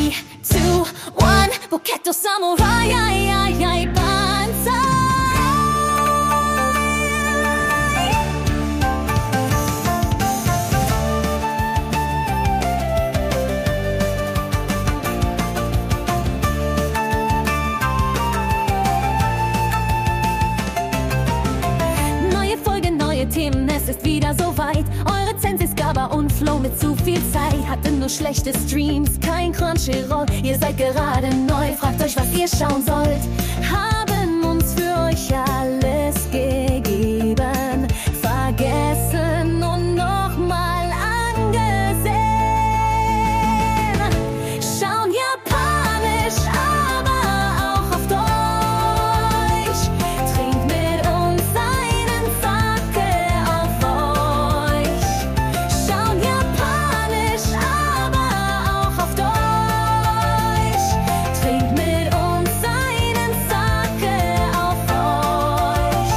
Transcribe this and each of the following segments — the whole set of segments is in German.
3, 2, 1, Bocchetto Samurai, Banzai. Neue Folge, neue Themen, es ist wieder soweit. Eure Zensis, Gaba und Flow mit zu viel Zeit. Hatte nur schlechte Streams, kein Crunchyroll. Ihr seid gerade neu, fragt euch, was ihr schauen sollt. Haben uns für euch alles gegeben, vergessen und nochmal angesehen. Schauen japanisch, aber auch auf Deutsch. Trinkt mit uns einen Sake auf euch. Schauen japanisch, aber auch auf Deutsch. Trinkt mit uns einen Sake auf euch.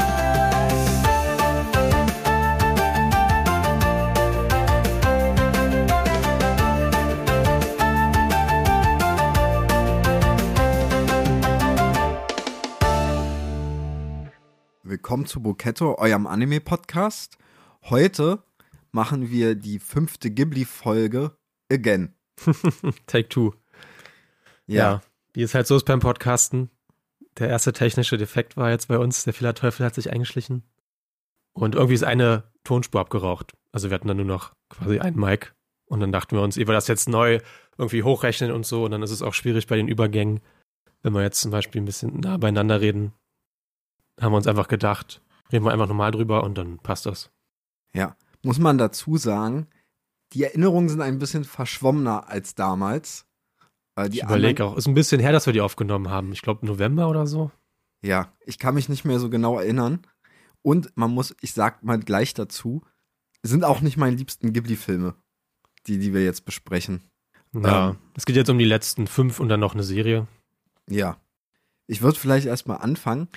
Willkommen zu Bocchetto, eurem Anime-Podcast. Heute machen wir die 5. Ghibli-Folge again. Take 2. Ja, wie es halt so ist beim Podcasten. Der erste technische Defekt war jetzt bei uns, der Fehlerteufel hat sich eingeschlichen. Und irgendwie ist eine Tonspur abgeraucht. Also wir hatten dann nur noch quasi einen Mic. Und dann dachten wir uns, ehe wir das jetzt neu irgendwie hochrechnen und so, und dann ist es auch schwierig bei den Übergängen. Wenn wir jetzt zum Beispiel ein bisschen nah beieinander reden, haben wir uns einfach gedacht, reden wir einfach normal drüber und dann passt das. Ja, muss man dazu sagen, die Erinnerungen sind ein bisschen verschwommener als damals. Ich überlege auch, ist ein bisschen her, dass wir die aufgenommen haben. Ich glaube November oder so. Ja, ich kann mich nicht mehr so genau erinnern. Und ich sag mal gleich dazu, sind auch nicht meine liebsten Ghibli-Filme, die wir jetzt besprechen. Ja, es geht jetzt um die letzten 5 und dann noch eine Serie. Ja, ich würde vielleicht erstmal anfangen.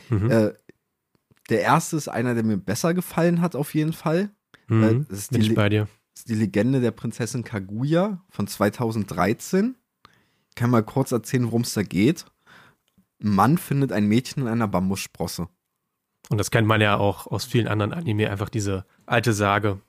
Der erste ist einer, der mir besser gefallen hat auf jeden Fall. Bin Das ich bei dir. ist die Legende der Prinzessin Kaguya von 2013. Ich kann mal kurz erzählen, worum es da geht. Ein Mann findet ein Mädchen in einer Bambussprosse. Und das kennt man ja auch aus vielen anderen Anime, einfach diese alte Sage.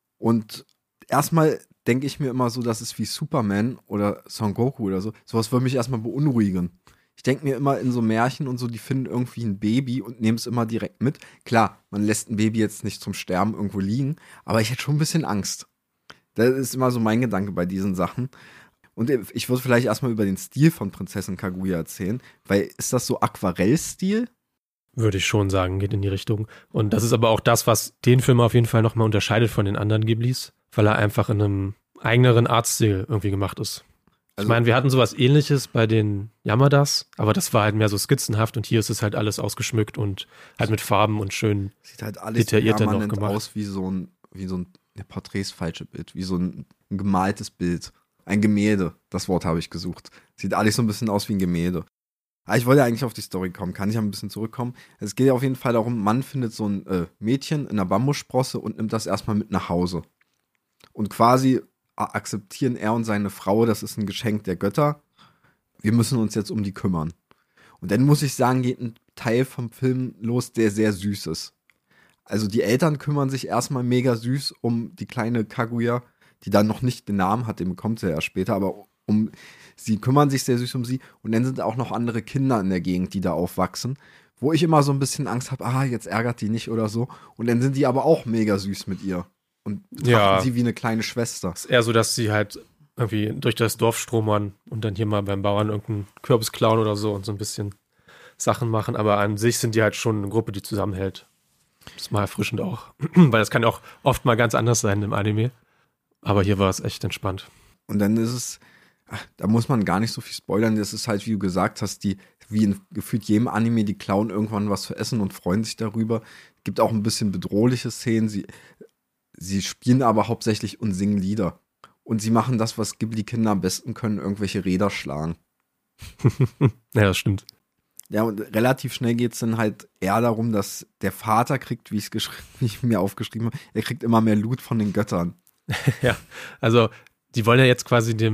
Und erstmal denke ich mir immer so, das ist wie Superman oder Son Goku oder so. Sowas würde mich erstmal beunruhigen. Ich denke mir immer in so Märchen und so, die finden irgendwie ein Baby und nehmen es immer direkt mit. Klar, man lässt ein Baby jetzt nicht zum Sterben irgendwo liegen, aber ich hätte schon ein bisschen Angst. Das ist immer so mein Gedanke bei diesen Sachen. Und ich würde vielleicht erstmal über den Stil von Prinzessin Kaguya erzählen, weil ist das so Aquarellstil? Würde ich schon sagen, geht in die Richtung. Und das ist aber auch das, was den Film auf jeden Fall nochmal unterscheidet von den anderen Ghiblis, weil er einfach in einem eigeneren Artstil irgendwie gemacht ist. Ich meine, wir hatten sowas Ähnliches bei den Yamadas, aber das war halt mehr so skizzenhaft und hier ist es halt alles ausgeschmückt und halt mit Farben und schön Sieht halt alles detaillierter noch permanent gemacht. aus wie so ein Porträt ist falsche Bild, wie so ein gemaltes Bild. Ein Gemälde, das Wort habe ich gesucht. Sieht alles so ein bisschen aus wie ein Gemälde. Aber ich wollte ja eigentlich auf die Story kommen, kann ich ja ein bisschen zurückkommen. Es geht ja auf jeden Fall darum, ein Mann findet so ein Mädchen in einer Bambussprosse und nimmt das erstmal mit nach Hause. Und quasi akzeptieren er und seine Frau, das ist ein Geschenk der Götter. Wir müssen uns jetzt um die kümmern. Und dann muss ich sagen, geht ein Teil vom Film los, der sehr süß ist. Also die Eltern kümmern sich erstmal mega süß um die kleine Kaguya, die dann noch nicht den Namen hat, den bekommt sie ja später, aber sie kümmern sich sehr süß um sie. Und dann sind auch noch andere Kinder in der Gegend, die da aufwachsen, wo ich immer so ein bisschen Angst habe, jetzt ärgert die nicht oder so. Und dann sind die aber auch mega süß mit ihr. Und betrachten sie wie eine kleine Schwester. Es ist eher so, dass sie halt irgendwie durch das Dorf stromern und dann hier mal beim Bauern irgendeinen Kürbis klauen oder so und so ein bisschen Sachen machen. Aber an sich sind die halt schon eine Gruppe, die zusammenhält. Das ist mal erfrischend auch. Weil das kann ja auch oft mal ganz anders sein im Anime. Aber hier war es echt entspannt. Und dann ist es, da muss man gar nicht so viel spoilern. Das ist halt, wie du gesagt hast, wie in gefühlt jedem Anime, die klauen irgendwann was zu essen und freuen sich darüber. Gibt auch ein bisschen bedrohliche Szenen. Sie spielen aber hauptsächlich und singen Lieder. Und sie machen das, was Ghibli-Kinder am besten können, irgendwelche Räder schlagen. Ja, das stimmt. Ja, und relativ schnell geht es dann halt eher darum, dass der Vater kriegt, wie ich mir aufgeschrieben habe, er kriegt immer mehr Loot von den Göttern. Ja, also die wollen ja jetzt quasi dem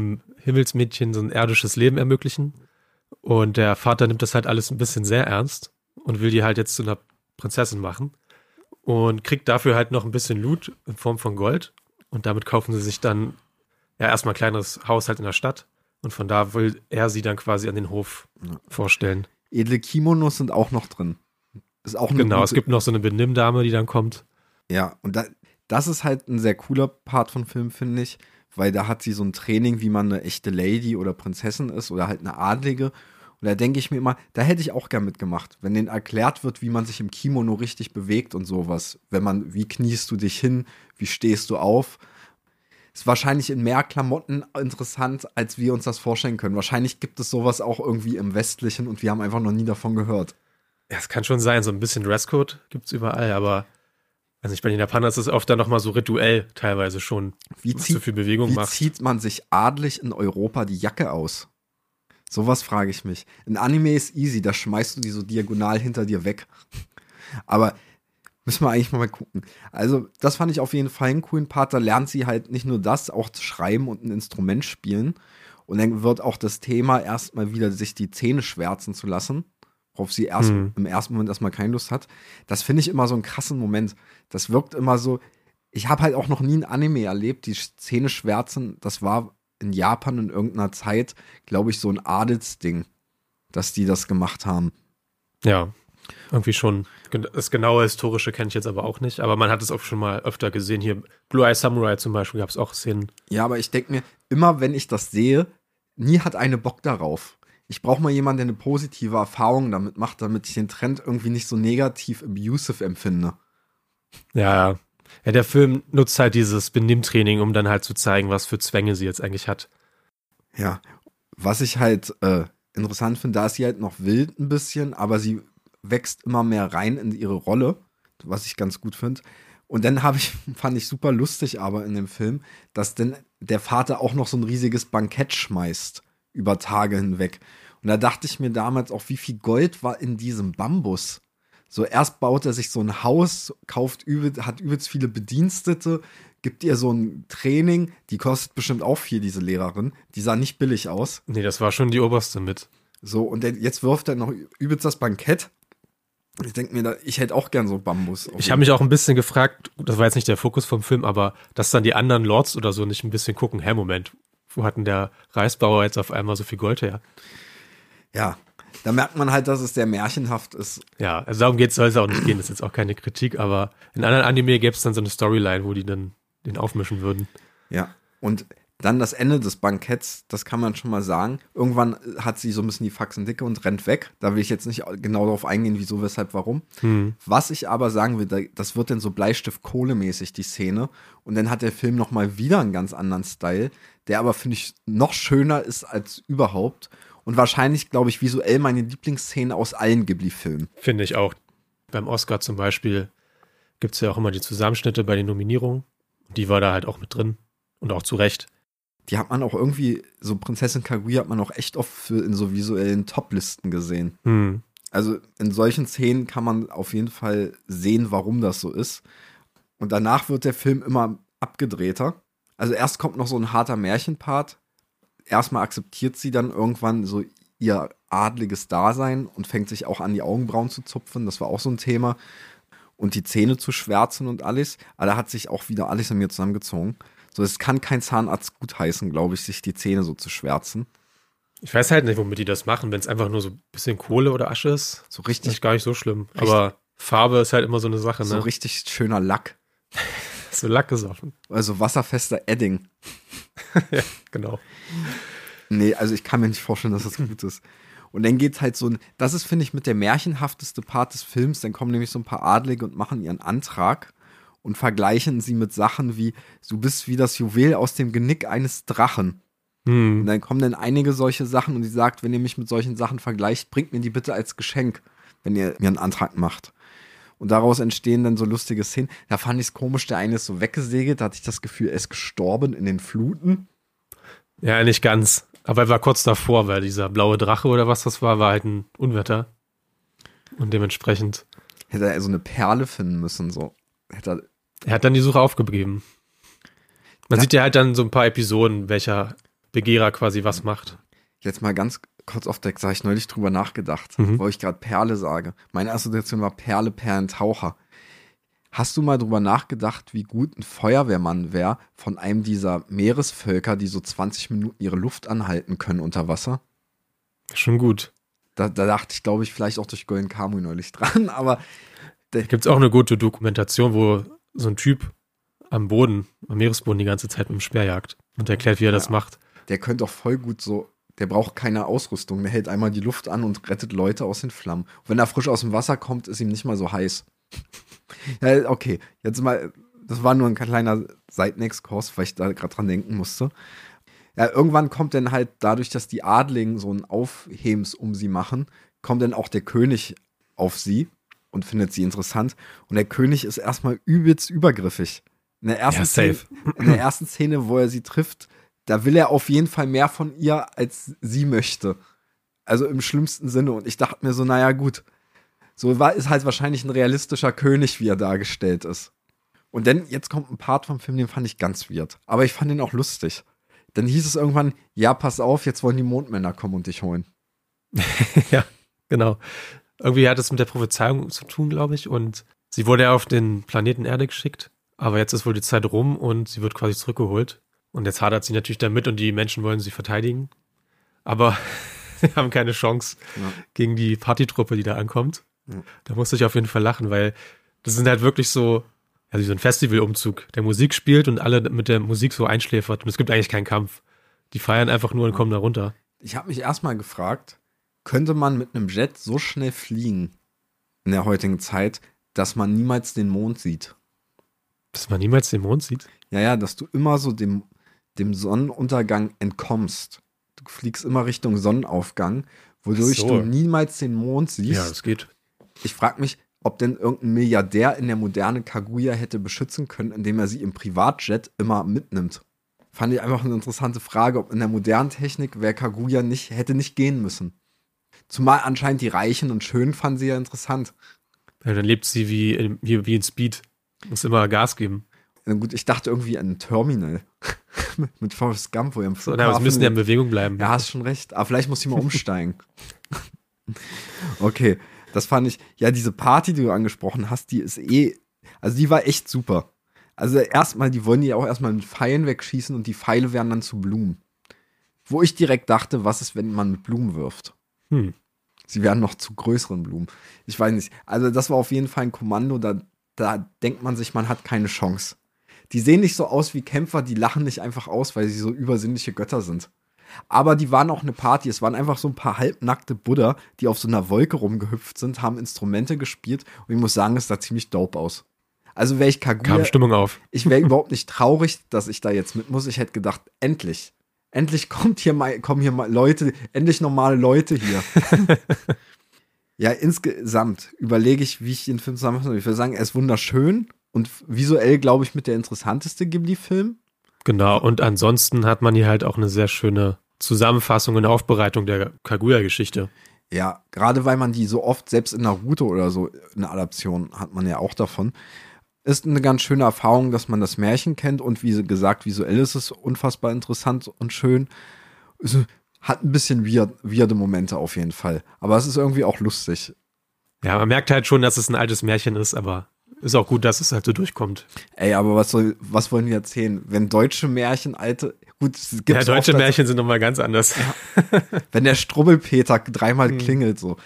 Himmelsmädchen so ein irdisches Leben ermöglichen. Und der Vater nimmt das halt alles ein bisschen sehr ernst und will die halt jetzt zu einer Prinzessin machen. Und kriegt dafür halt noch ein bisschen Loot in Form von Gold. Und damit kaufen sie sich dann erstmal ein kleineres Haus halt in der Stadt. Und von da will er sie dann quasi an den Hof vorstellen. Edle Kimonos sind auch noch drin. Ist auch eine Genau, es gibt noch so eine Benimmdame, die dann kommt. Ja, und das ist halt ein sehr cooler Part vom Film, finde ich, weil da hat sie so ein Training, wie man eine echte Lady oder Prinzessin ist oder halt eine Adlige. Und da denke ich mir immer, da hätte ich auch gern mitgemacht, wenn denen erklärt wird, wie man sich im Kimono richtig bewegt und sowas. Wie kniest du dich hin, wie stehst du auf? Ist wahrscheinlich in mehr Klamotten interessant, als wir uns das vorstellen können. Wahrscheinlich gibt es sowas auch irgendwie im Westlichen und wir haben einfach noch nie davon gehört. Ja, es kann schon sein, so ein bisschen Dresscode gibt es überall, aber also bei den Japanern ist es oft dann nochmal so rituell teilweise schon, was so viel Bewegung macht. Wie zieht man sich adlig in Europa die Jacke aus? Sowas frage ich mich. In Anime ist easy, da schmeißt du die so diagonal hinter dir weg. Aber müssen wir eigentlich mal gucken. Also das fand ich auf jeden Fall einen coolen Part. Da lernt sie halt nicht nur das, auch schreiben und ein Instrument spielen. Und dann wird auch das Thema erstmal wieder sich die Zähne schwärzen zu lassen, worauf sie im ersten Moment erstmal keine Lust hat. Das finde ich immer so einen krassen Moment. Das wirkt immer so, ich habe halt auch noch nie ein Anime erlebt, die Zähne schwärzen, das war in Japan in irgendeiner Zeit, glaube ich, so ein Adelsding, dass die das gemacht haben. Ja, irgendwie schon. Das genaue Historische kenne ich jetzt aber auch nicht, aber man hat es auch schon mal öfter gesehen. Hier Blue Eye Samurai zum Beispiel gab es auch Szenen. Ja, aber ich denke mir, immer wenn ich das sehe, nie hat eine Bock darauf. Ich brauche mal jemanden, der eine positive Erfahrung damit macht, damit ich den Trend irgendwie nicht so negativ abusive empfinde. Ja, der Film nutzt halt dieses Benimmtraining, um dann halt zu zeigen, was für Zwänge sie jetzt eigentlich hat. Ja, was ich halt interessant finde, da ist sie halt noch wild ein bisschen, aber sie wächst immer mehr rein in ihre Rolle, was ich ganz gut finde. Und dann fand ich super lustig aber in dem Film, dass denn der Vater auch noch so ein riesiges Bankett schmeißt über Tage hinweg. Und da dachte ich mir damals auch, wie viel Gold war in diesem Bambus. So erst baut er sich so ein Haus, hat übelst viele Bedienstete, gibt ihr so ein Training, die kostet bestimmt auch viel, diese Lehrerin. Die sah nicht billig aus. Nee, das war schon die oberste mit. So, und jetzt wirft er noch übelst das Bankett. Ich denke mir, ich hätte auch gern so Bambus. Ich habe mich auch ein bisschen gefragt, das war jetzt nicht der Fokus vom Film, aber dass dann die anderen Lords oder so nicht ein bisschen gucken, Moment, wo hat denn der Reisbauer jetzt auf einmal so viel Gold her? Ja, da merkt man halt, dass es sehr märchenhaft ist. Ja, also darum soll es auch nicht gehen, das ist jetzt auch keine Kritik, aber in anderen Anime gäbe es dann so eine Storyline, wo die dann den aufmischen würden. Ja, und dann das Ende des Banketts, das kann man schon mal sagen. Irgendwann hat sie so ein bisschen die Faxen dicke und rennt weg. Da will ich jetzt nicht genau darauf eingehen, wieso, weshalb, warum. Was ich aber sagen will, das wird dann so Bleistift-Kohle-mäßig, die Szene. Und dann hat der Film nochmal wieder einen ganz anderen Style, der aber, finde ich, noch schöner ist als überhaupt. Und wahrscheinlich, glaube ich, visuell meine Lieblingsszene aus allen Ghibli-Filmen. Finde ich auch. Beim Oscar zum Beispiel gibt es ja auch immer die Zusammenschnitte bei den Nominierungen. Die war da halt auch mit drin. Und auch zu Recht. Die hat man auch irgendwie, so Prinzessin Kaguya hat man auch echt oft in so visuellen Top-Listen gesehen. Also in solchen Szenen kann man auf jeden Fall sehen, warum das so ist. Und danach wird der Film immer abgedrehter. Also erst kommt noch so ein harter Märchenpart. Erstmal akzeptiert sie dann irgendwann so ihr adliges Dasein und fängt sich auch an, die Augenbrauen zu zupfen. Das war auch so ein Thema. Und die Zähne zu schwärzen und alles. Aber da hat sich auch wieder alles an mir zusammengezogen. So, es kann kein Zahnarzt gutheißen, glaube ich, sich die Zähne so zu schwärzen. Ich weiß halt nicht, womit die das machen. Wenn es einfach nur so ein bisschen Kohle oder Asche ist, so richtig, ist gar nicht so schlimm. Aber Farbe ist halt immer so eine Sache, ne? So richtig schöner Lack. So Lack gesoffen. Also wasserfester Edding. Ja, genau. Nee, also ich kann mir nicht vorstellen, dass das gut ist. Und dann geht's halt so, das ist, finde ich, mit der märchenhafteste Part des Films. Dann kommen nämlich so ein paar Adlige und machen ihren Antrag und vergleichen sie mit Sachen wie, du bist wie das Juwel aus dem Genick eines Drachen. Und dann kommen dann einige solche Sachen und sie sagt, wenn ihr mich mit solchen Sachen vergleicht, bringt mir die bitte als Geschenk, wenn ihr mir einen Antrag macht. Und daraus entstehen dann so lustige Szenen. Da fand ich es komisch, der eine ist so weggesegelt, da hatte ich das Gefühl, er ist gestorben in den Fluten. Ja, nicht ganz. Aber er war kurz davor, weil dieser blaue Drache oder was das war halt ein Unwetter. Und dementsprechend hätte er so eine Perle finden müssen, so. Er hat dann die Suche aufgegeben. Man sieht ja halt dann so ein paar Episoden, welcher Begehrer quasi was macht. Jetzt mal ganz kurz auf Deck, habe ich neulich drüber nachgedacht, wo ich gerade Perle sage. Meine Assoziation war Perle, Perlentaucher. Hast du mal drüber nachgedacht, wie gut ein Feuerwehrmann wäre von einem dieser Meeresvölker, die so 20 Minuten ihre Luft anhalten können unter Wasser? Schon gut. Da dachte ich, glaube ich, vielleicht auch durch Golden Kamuy neulich dran, aber Da gibt es auch eine gute Dokumentation, wo so ein Typ am Meeresboden die ganze Zeit mit dem Speer jagt und erklärt, wie er das macht. der könnte auch voll gut so, der braucht keine Ausrüstung, der hält einmal die Luft an und rettet Leute aus den Flammen. Und wenn er frisch aus dem Wasser kommt, ist ihm nicht mal so heiß. Ja, okay, jetzt mal, das war nur ein kleiner Seitenexkurs, weil ich da gerade dran denken musste. Ja, irgendwann kommt dann halt dadurch, dass die Adligen so ein Aufhebens um sie machen, kommt dann auch der König auf sie und findet sie interessant. Und der König ist erstmal übelst übergriffig. In der ersten Szene, wo er sie trifft, da will er auf jeden Fall mehr von ihr, als sie möchte. Also im schlimmsten Sinne. Und ich dachte mir so, naja gut, so ist halt wahrscheinlich ein realistischer König, wie er dargestellt ist. Und dann, jetzt kommt ein Part vom Film, den fand ich ganz weird. Aber ich fand ihn auch lustig. Dann hieß es irgendwann, ja, pass auf, jetzt wollen die Mondmänner kommen und dich holen. Ja, genau. Irgendwie hat es mit der Prophezeiung zu tun, glaube ich. Und sie wurde ja auf den Planeten Erde geschickt. Aber jetzt ist wohl die Zeit rum und sie wird quasi zurückgeholt. Und jetzt hadert sie natürlich damit und die Menschen wollen sie verteidigen. Aber sie haben keine Chance gegen die Partytruppe, die da ankommt. Ja. Da musste ich auf jeden Fall lachen, weil das sind halt wirklich so, also so ein Festivalumzug, der Musik spielt und alle mit der Musik so einschläfert. Und es gibt eigentlich keinen Kampf. Die feiern einfach nur und kommen da runter. Ich habe mich erstmal gefragt, könnte man mit einem Jet so schnell fliegen in der heutigen Zeit, dass man niemals den Mond sieht? Dass man niemals den Mond sieht? Ja, dass du immer so dem Sonnenuntergang entkommst. Du fliegst immer Richtung Sonnenaufgang, wodurch du niemals den Mond siehst. Ja, das geht. Ich frage mich, ob denn irgendein Milliardär in der Moderne Kaguya hätte beschützen können, indem er sie im Privatjet immer mitnimmt. Fand ich einfach eine interessante Frage, ob in der modernen Technik wäre Kaguya hätte nicht gehen müssen. Zumal anscheinend die Reichen und Schönen fanden sie ja interessant. Ja, dann lebt sie wie in Speed. Muss immer Gas geben. Na gut, ich dachte irgendwie an ein Terminal. Mit Forrest Gump, wo er im Flughafen... Sie müssen ja in Bewegung bleiben. Ja, hast schon recht. Aber vielleicht muss ich mal umsteigen. Okay, das fand ich... Ja, diese Party, die du angesprochen hast, die ist also die war echt super. Also erstmal, die wollen die auch erstmal mit Pfeilen wegschießen und die Pfeile werden dann zu Blumen. Wo ich direkt dachte, was ist, wenn man mit Blumen wirft? Sie werden noch zu größeren Blumen. Ich weiß nicht. Also das war auf jeden Fall ein Kommando, da denkt man sich, man hat keine Chance. Die sehen nicht so aus wie Kämpfer, die lachen nicht einfach aus, weil sie so übersinnliche Götter sind. Aber die waren auch eine Party. Es waren einfach so ein paar halbnackte Buddha, die auf so einer Wolke rumgehüpft sind, haben Instrumente gespielt und ich muss sagen, es sah ziemlich dope aus. Also wäre ich Kaguya... Kam Stimmung auf. Ich wäre überhaupt nicht traurig, dass ich da jetzt mit muss. Ich hätte gedacht, endlich kommen hier mal Leute, endlich normale Leute hier. Ja, insgesamt überlege ich, wie ich den Film zusammenfasse. Ich würde sagen, er ist wunderschön und visuell, glaube ich, mit der interessanteste Ghibli-Film. Genau, und ansonsten hat man hier halt auch eine sehr schöne Zusammenfassung und Aufbereitung der Kaguya-Geschichte. Ja, gerade weil man die so oft, selbst in Naruto oder so, eine Adaption hat man ja auch davon. Ist eine ganz schöne Erfahrung, dass man das Märchen kennt und wie gesagt, visuell ist es unfassbar interessant und schön. Es hat ein bisschen weirde Momente auf jeden Fall. Aber es ist irgendwie auch lustig. Ja, man merkt halt schon, dass es ein altes Märchen ist, aber ist auch gut, dass es halt so durchkommt. Ey, aber was wollen wir erzählen? Wenn deutsche Märchen gut, es gibt ja, deutsche Märchen sind nochmal ganz anders. Ja. Wenn der Strubbelpeter dreimal klingelt, so.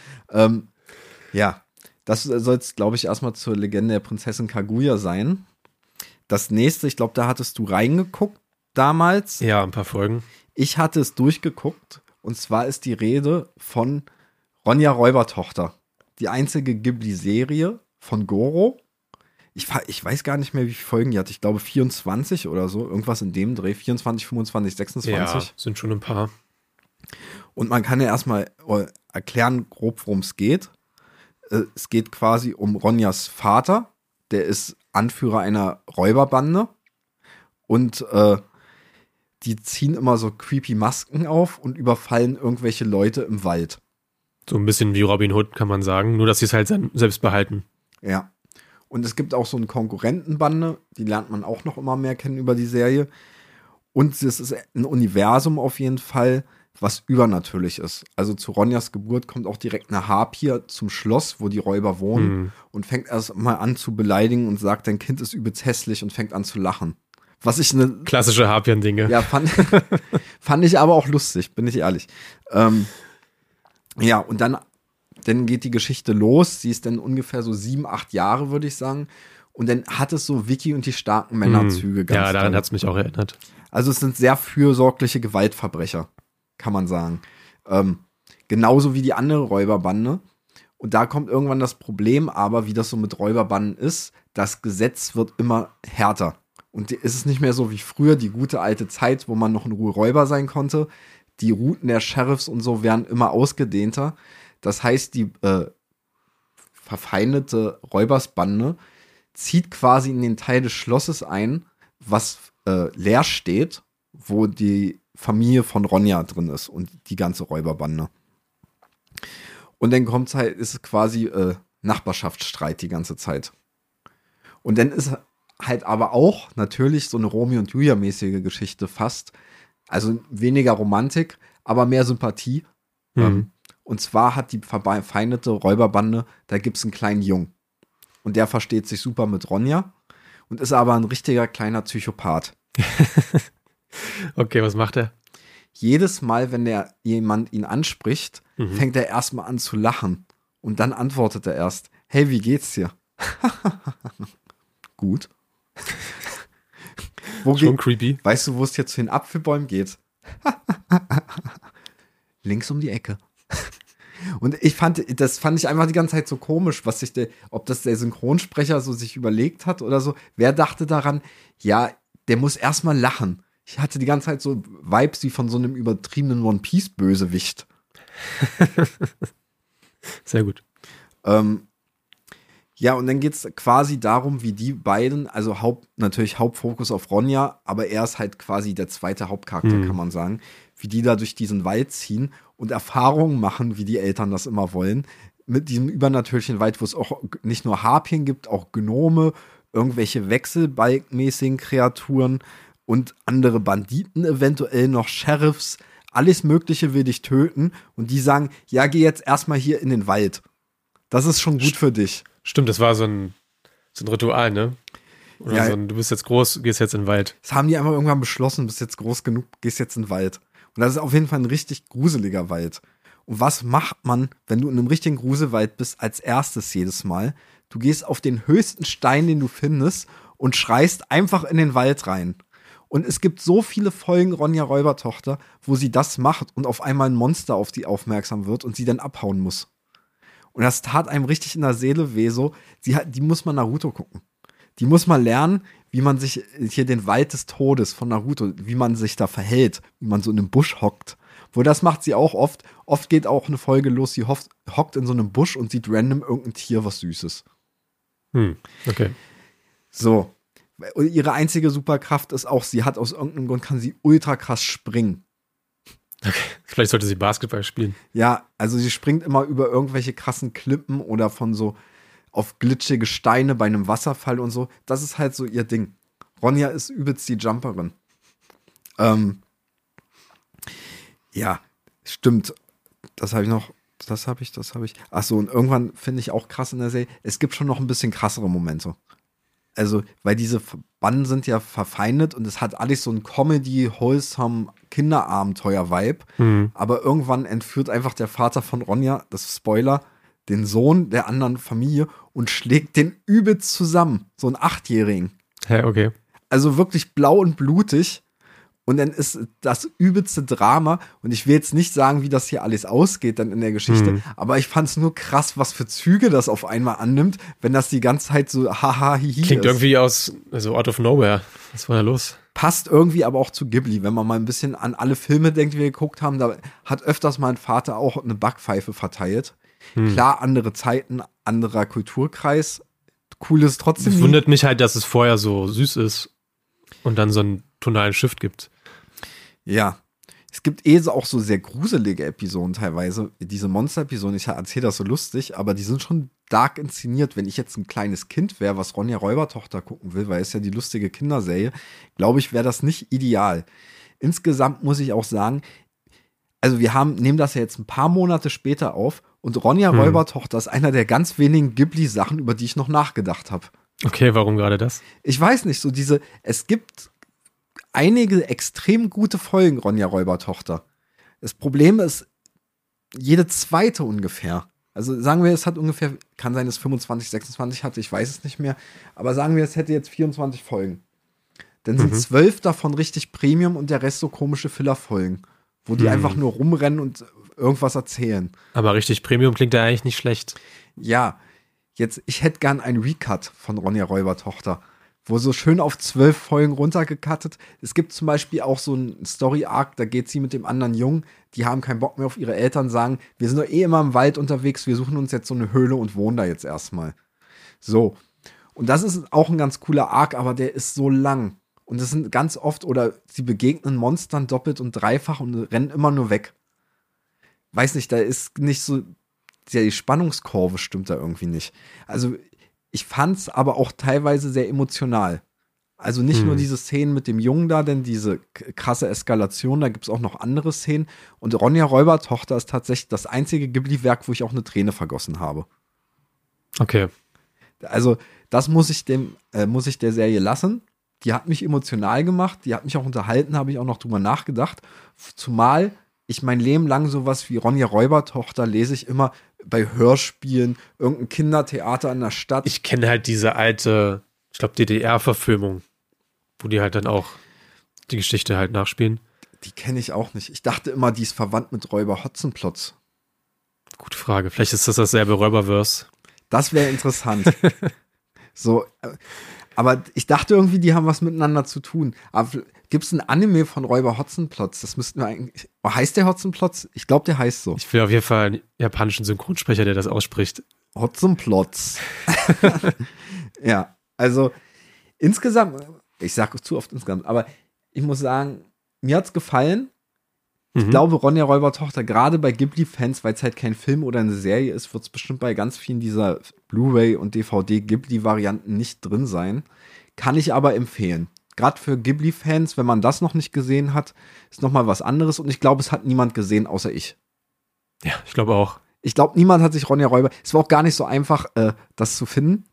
Ja, das soll es, glaube ich, erstmal zur Legende der Prinzessin Kaguya sein. Das nächste, ich glaube, da hattest du reingeguckt damals. Ja, ein paar Folgen. Ich hatte es durchgeguckt und zwar ist die Rede von Ronja Räubertochter. Die einzige Ghibli-Serie von Goro. Ich weiß gar nicht mehr, wie viele Folgen die hat. Ich glaube 24 oder so. Irgendwas in dem Dreh. 24, 25, 26. Ja, sind schon ein paar. Und man kann ja erstmal erklären, grob, worum es geht. Es geht quasi um Ronjas Vater. Der ist Anführer einer Räuberbande. Und die ziehen immer so creepy Masken auf und überfallen irgendwelche Leute im Wald. So ein bisschen wie Robin Hood, kann man sagen. Nur, dass sie es halt selbst behalten. Ja. Und es gibt auch so eine Konkurrentenbande. Die lernt man auch noch immer mehr kennen über die Serie. Und es ist ein Universum auf jeden Fall, was übernatürlich ist. Also zu Ronjas Geburt kommt auch direkt eine Harpie zum Schloss, wo die Räuber wohnen und fängt erst mal an zu beleidigen und sagt, dein Kind ist übelst hässlich und fängt an zu lachen. Was ich eine klassische Harpien-Dinge. Ja, fand ich aber auch lustig, bin ich ehrlich. Ja, und dann geht die Geschichte los. Sie ist dann ungefähr so 7, 8 Jahre, würde ich sagen. Und dann hat es so Vicky und die starken Männerzüge. Ganz ja, daran hat es mich auch erinnert. Also es sind sehr fürsorgliche Gewaltverbrecher, kann man sagen. Genauso wie die andere Räuberbande. Und da kommt irgendwann das Problem, aber wie das so mit Räuberbanden ist, das Gesetz wird immer härter. Und es ist nicht mehr so wie früher, die gute alte Zeit, wo man noch in Ruhe Räuber sein konnte. Die Routen der Sheriffs und so werden immer ausgedehnter. Das heißt, die verfeindete Räubersbande zieht quasi in den Teil des Schlosses ein, was leer steht, wo die Familie von Ronja drin ist und die ganze Räuberbande. Und dann ist es quasi Nachbarschaftsstreit die ganze Zeit. Und dann ist halt aber auch natürlich so eine Romeo und Julia-mäßige Geschichte fast. Also weniger Romantik, aber mehr Sympathie. Und zwar hat die verfeindete Räuberbande, da gibt es einen kleinen Jungen. Und der versteht sich super mit Ronja und ist aber ein richtiger kleiner Psychopath. Okay, was macht er? Jedes Mal, wenn jemand ihn anspricht, fängt er erstmal an zu lachen. Und dann antwortet er erst, hey, wie geht's dir? Gut. Schon creepy. Weißt du, wo es jetzt zu den Apfelbäumen geht? Links um die Ecke. Und das fand ich einfach die ganze Zeit so komisch, ob das der Synchronsprecher so sich überlegt hat oder so. Wer dachte daran, ja, der muss erstmal lachen. Ich hatte die ganze Zeit so Vibes wie von so einem übertriebenen One-Piece-Bösewicht. Sehr gut. Ja, und dann geht es quasi darum, wie die beiden, also natürlich Hauptfokus auf Ronja, aber er ist halt quasi der zweite Hauptcharakter, kann man sagen, wie die da durch diesen Wald ziehen und Erfahrungen machen, wie die Eltern das immer wollen, mit diesem übernatürlichen Wald, wo es auch nicht nur Harpien gibt, auch Gnome, irgendwelche wechselbalgmäßigen Kreaturen und andere Banditen, eventuell noch Sheriffs, alles Mögliche will dich töten und die sagen, ja, geh jetzt erstmal hier in den Wald. Das ist schon gut für dich. Stimmt, das war so ein Ritual, ne? Oder ja, du bist jetzt groß, gehst jetzt in den Wald. Das haben die einfach irgendwann beschlossen, bist jetzt groß genug, gehst jetzt in den Wald. Und das ist auf jeden Fall ein richtig gruseliger Wald. Und was macht man, wenn du in einem richtigen Gruselwald bist, als erstes jedes Mal? Du gehst auf den höchsten Stein, den du findest und schreist einfach in den Wald rein. Und es gibt so viele Folgen Ronja Räubertochter, wo sie das macht und auf einmal ein Monster auf die aufmerksam wird und sie dann abhauen muss. Und das tat einem richtig in der Seele weh, so. Die muss man Naruto gucken. Die muss man lernen, wie man sich hier den Wald des Todes von Naruto, wie man sich da verhält, wie man so in einem Busch hockt. Wo das macht sie auch oft. Oft geht auch eine Folge los, sie hockt in so einem Busch und sieht random irgendein Tier, was Süßes. Okay. So. Ihre einzige Superkraft ist auch, sie hat aus irgendeinem Grund, kann sie ultra krass springen. Okay. Vielleicht sollte sie Basketball spielen. Ja, also sie springt immer über irgendwelche krassen Klippen oder von so auf glitschige Steine bei einem Wasserfall und so. Das ist halt so ihr Ding. Ronja ist übelst die Jumperin. Ja, stimmt. Das habe ich noch. Das habe ich. Achso, und irgendwann finde ich auch krass in der Serie, es gibt schon noch ein bisschen krassere Momente. Also, weil diese Banden sind ja verfeindet und es hat alles so ein Comedy, wholesome Kinderabenteuer-Vibe. Aber irgendwann entführt einfach der Vater von Ronja, das ist Spoiler, den Sohn der anderen Familie und schlägt den übelst zusammen. So einen 8-Jährigen. Ja, okay. Also wirklich blau und blutig. Und dann ist das übelste Drama. Und ich will jetzt nicht sagen, wie das hier alles ausgeht dann in der Geschichte. Aber ich fand es nur krass, was für Züge das auf einmal annimmt, wenn das die ganze Zeit so haha, hihi Klingt ist. irgendwie also out of nowhere. Was war da los? Passt irgendwie aber auch zu Ghibli, wenn man mal ein bisschen an alle Filme denkt, die wir geguckt haben. Da hat öfters mein Vater auch eine Backpfeife verteilt. Klar, andere Zeiten, anderer Kulturkreis. Cool ist trotzdem. Es wundert mich halt, dass es vorher so süß ist und dann so einen tonalen Shift gibt. Ja, es gibt auch so sehr gruselige Episoden teilweise. Diese Monster-Episoden, ich erzähle das so lustig, aber die sind schon stark inszeniert. Wenn ich jetzt ein kleines Kind wäre, was Ronja Räubertochter gucken will, weil es ja die lustige Kinderserie, glaube ich, wäre das nicht ideal. Insgesamt muss ich auch sagen, also wir nehmen das ja jetzt ein paar Monate später auf und Ronja Räubertochter ist einer der ganz wenigen Ghibli-Sachen, über die ich noch nachgedacht habe. Okay, warum gerade das? Ich weiß nicht, es gibt einige extrem gute Folgen Ronja Räubertochter. Das Problem ist, jede zweite ungefähr. Also sagen wir, es hat ungefähr, kann sein, dass es 25, 26 hatte, ich weiß es nicht mehr, aber sagen wir, es hätte jetzt 24 Folgen. Dann sind 12 davon richtig Premium und der Rest so komische Filler-Folgen, wo die einfach nur rumrennen und irgendwas erzählen. Aber richtig Premium klingt ja eigentlich nicht schlecht. Ja, ich hätte gern einen Recut von Ronja Räubertochter, wo so schön auf 12 Folgen runtergecuttet. Es gibt zum Beispiel auch so einen Story-Arc, da geht sie mit dem anderen Jungen, die haben keinen Bock mehr auf ihre Eltern, sagen, wir sind doch immer im Wald unterwegs, wir suchen uns jetzt so eine Höhle und wohnen da jetzt erstmal. So. Und das ist auch ein ganz cooler Arc, aber der ist so lang. Und das sind ganz oft, oder sie begegnen Monstern doppelt und dreifach und rennen immer nur weg. Weiß nicht, da ist nicht so, die Spannungskurve stimmt da irgendwie nicht. Also ich fand's aber auch teilweise sehr emotional. Also nicht nur diese Szenen mit dem Jungen da, denn diese krasse Eskalation, da gibt's auch noch andere Szenen. Und Ronja Räubertochter ist tatsächlich das einzige Ghibli-Werk, wo ich auch eine Träne vergossen habe. Okay. Also das muss ich der Serie lassen. Die hat mich emotional gemacht, die hat mich auch unterhalten, habe ich auch noch drüber nachgedacht. Zumal ich mein Leben lang sowas wie Ronja Räubertochter lese ich immer bei Hörspielen, irgendein Kindertheater in der Stadt. Ich kenne halt diese alte, ich glaube, DDR-Verfilmung, wo die halt dann auch die Geschichte halt nachspielen. Die kenne ich auch nicht. Ich dachte immer, die ist verwandt mit Räuber Hotzenplotz. Gute Frage. Vielleicht ist das dasselbe Räuberverse. Das wäre interessant. So, aber ich dachte irgendwie, die haben was miteinander zu tun. Aber gibt es ein Anime von Räuber Hotzenplotz? Das müssten wir eigentlich. Oh, heißt der Hotzenplotz? Ich glaube, der heißt so. Ich will auf jeden Fall einen japanischen Synchronsprecher, der das ausspricht. Hotzenplotz. Ja, also insgesamt, ich sage zu oft insgesamt, aber ich muss sagen, mir hat's gefallen. Ich glaube, Ronja Räubertochter, gerade bei Ghibli-Fans, weil es halt kein Film oder eine Serie ist, wird es bestimmt bei ganz vielen dieser Blu-ray und DVD-Ghibli-Varianten nicht drin sein. Kann ich aber empfehlen. Gerade für Ghibli-Fans, wenn man das noch nicht gesehen hat, ist nochmal was anderes. Und ich glaube, es hat niemand gesehen, außer ich. Ja, ich glaube auch. Ich glaube, niemand hat sich Ronja Räuber. Es war auch gar nicht so einfach, das zu finden.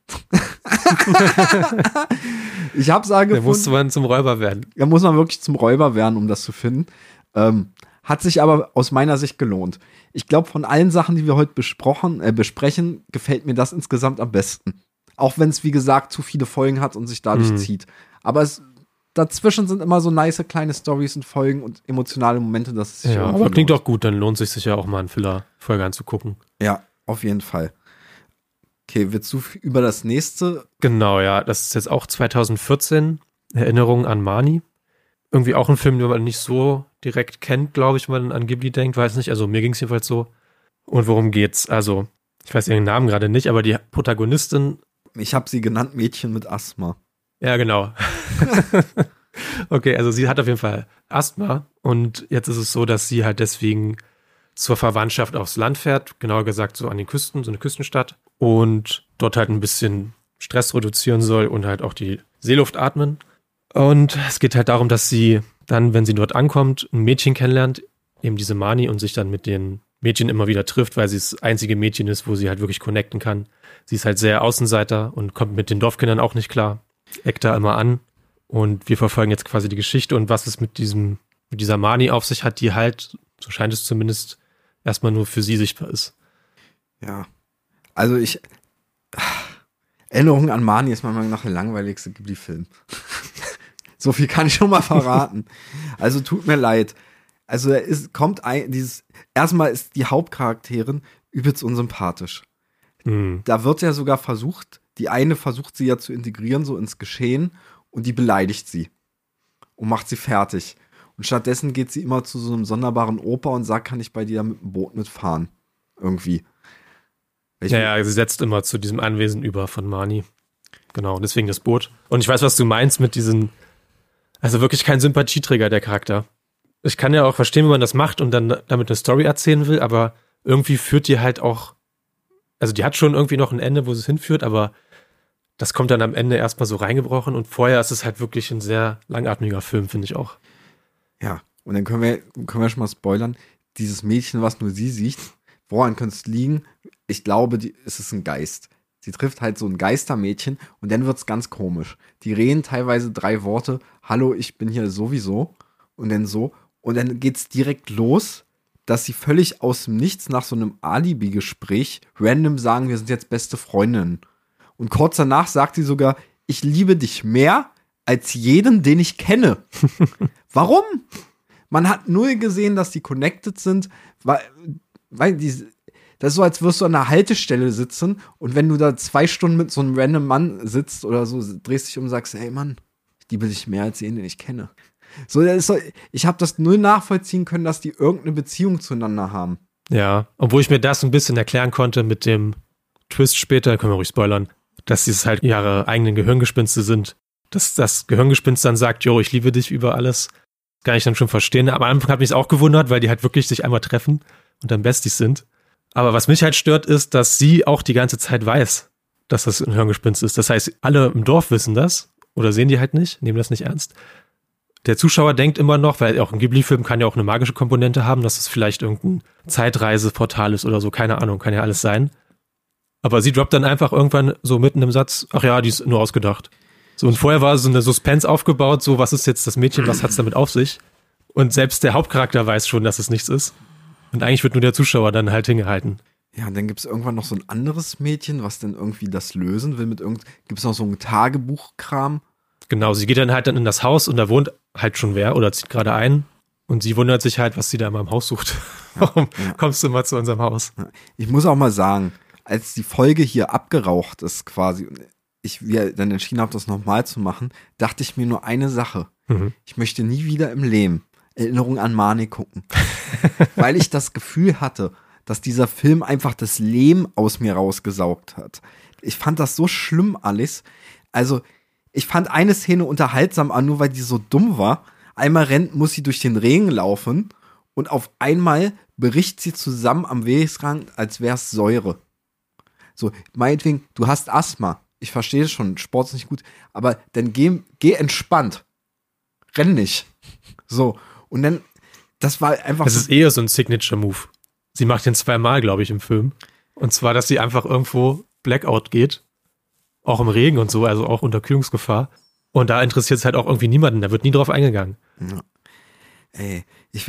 Ich habe es angefunden. Da musste man zum Räuber werden. Da muss man wirklich zum Räuber werden, um das zu finden. Hat sich aber aus meiner Sicht gelohnt. Ich glaube, von allen Sachen, die wir heute besprechen, gefällt mir das insgesamt am besten. Auch wenn es, wie gesagt, zu viele Folgen hat und sich dadurch zieht. Aber dazwischen sind immer so nice kleine Storys und Folgen und emotionale Momente, dass es sich ja, aber klingt auch gut, dann lohnt es sich ja auch mal eine Filler-Folge anzugucken. Ja, auf jeden Fall. Okay, willst du über das nächste? Genau, ja, das ist jetzt auch 2014, Erinnerung an Mani. Irgendwie auch ein Film, den man nicht so direkt kennt, glaube ich, wenn man an Ghibli denkt, weiß nicht, also mir ging es jedenfalls so. Und worum geht's? Also, ich weiß ihren Namen gerade nicht, aber die Protagonistin. Ich habe sie genannt Mädchen mit Asthma. Ja, genau. Okay, also sie hat auf jeden Fall Asthma und jetzt ist es so, dass sie halt deswegen zur Verwandtschaft aufs Land fährt, genauer gesagt so an den Küsten, so eine Küstenstadt und dort halt ein bisschen Stress reduzieren soll und halt auch die Seeluft atmen. Und es geht halt darum, dass sie dann, wenn sie dort ankommt, ein Mädchen kennenlernt, eben diese Mani, und sich dann mit den Mädchen immer wieder trifft, weil sie das einzige Mädchen ist, wo sie halt wirklich connecten kann. Sie ist halt sehr Außenseiter und kommt mit den Dorfkindern auch nicht klar, eckt da immer an. Und wir verfolgen jetzt quasi die Geschichte und was es mit dieser Mani auf sich hat, die halt, so scheint es zumindest, erstmal nur für sie sichtbar ist. Ja, also Erinnerung an Mani ist meiner Meinung nach der langweiligste Ghibli-Film. So viel kann ich schon mal verraten. Also tut mir leid. Also erstmal ist die Hauptcharakterin übelst unsympathisch. Da wird ja sogar versucht, die eine versucht sie ja zu integrieren, so ins Geschehen, und die beleidigt sie und macht sie fertig. Und stattdessen geht sie immer zu so einem sonderbaren Opa und sagt, kann ich bei dir mit dem Boot mitfahren? Irgendwie. Ja, sie setzt immer zu diesem Anwesen über von Mani. Genau, deswegen das Boot. Und ich weiß, was du meinst mit diesen, also wirklich kein Sympathieträger, der Charakter. Ich kann ja auch verstehen, wenn man das macht und dann damit eine Story erzählen will, aber irgendwie führt die halt auch also die hat schon irgendwie noch ein Ende, wo es hinführt, aber das kommt dann am Ende erstmal so reingebrochen und vorher ist es halt wirklich ein sehr langatmiger Film, finde ich auch. Ja, und dann können wir schon mal spoilern. Dieses Mädchen, was nur sie sieht, woran könnte es liegen? Ich glaube, es ist ein Geist. Sie trifft halt so ein Geistermädchen und dann wird's ganz komisch. Die reden teilweise 3 Worte, hallo, ich bin hier sowieso und dann so. Und dann geht's direkt los, dass sie völlig aus dem Nichts nach so einem Alibi-Gespräch random sagen, wir sind jetzt beste Freundinnen. Und kurz danach sagt sie sogar, ich liebe dich mehr als jeden, den ich kenne. Warum? Man hat null gesehen, dass die connected sind, weil das ist so, als würdest du an einer Haltestelle sitzen und wenn du da 2 Stunden mit so einem random Mann sitzt oder so, drehst dich um und sagst, hey Mann, ich liebe dich mehr als jeden, den ich kenne. So, ich habe das null nachvollziehen können, dass die irgendeine Beziehung zueinander haben. Ja, obwohl ich mir das ein bisschen erklären konnte mit dem Twist später, können wir ruhig spoilern, dass es halt ihre eigenen Gehirngespinste sind. Dass das Gehirngespinst dann sagt, jo, ich liebe dich über alles. Kann ich dann schon verstehen. Aber am Anfang hat mich es auch gewundert, weil die halt wirklich sich einmal treffen und dann Besties sind. Aber was mich halt stört, ist, dass sie auch die ganze Zeit weiß, dass das ein Hirngespinst ist. Das heißt, alle im Dorf wissen das oder sehen die halt nicht, nehmen das nicht ernst. Der Zuschauer denkt immer noch, weil auch ein Ghibli-Film kann ja auch eine magische Komponente haben, dass es vielleicht irgendein Zeitreiseportal ist oder so, keine Ahnung, kann ja alles sein. Aber sie droppt dann einfach irgendwann so mitten im Satz, ach ja, die ist nur ausgedacht. So, und vorher war so eine Suspense aufgebaut, so, was ist jetzt das Mädchen, was hat's damit auf sich? Und selbst der Hauptcharakter weiß schon, dass es nichts ist. Und eigentlich wird nur der Zuschauer dann halt hingehalten. Ja, und dann gibt's irgendwann noch so ein anderes Mädchen, was dann irgendwie das lösen will gibt's noch so ein Tagebuchkram. Genau, sie geht dann halt in das Haus und da wohnt halt schon wer oder zieht gerade ein. Und sie wundert sich halt, was sie da immer im Haus sucht. Ja, warum kommst du immer zu unserem Haus? Ich muss auch mal sagen, als die Folge hier abgeraucht ist quasi und wir dann entschieden haben, das nochmal zu machen, dachte ich mir nur eine Sache. Ich möchte nie wieder im Leben Erinnerung an Marnie gucken. Weil ich das Gefühl hatte, dass dieser Film einfach das Leben aus mir rausgesaugt hat. Ich fand das so schlimm alles. Also, ich fand eine Szene unterhaltsam, nur weil die so dumm war. Einmal muss sie durch den Regen laufen und auf einmal bricht sie zusammen am Wegesrand, als wäre es Säure. So, meinetwegen, du hast Asthma. Ich verstehe es schon, Sport ist nicht gut, aber dann geh entspannt. Renn nicht. So, und dann, das war einfach. Das ist eher so ein Signature-Move. Sie macht den 2-mal, glaube ich, im Film. Und zwar, dass sie einfach irgendwo Blackout geht. Auch im Regen und so, also auch unter Kühlungsgefahr. Und da interessiert es halt auch irgendwie niemanden. Da wird nie drauf eingegangen. Ja. Ey,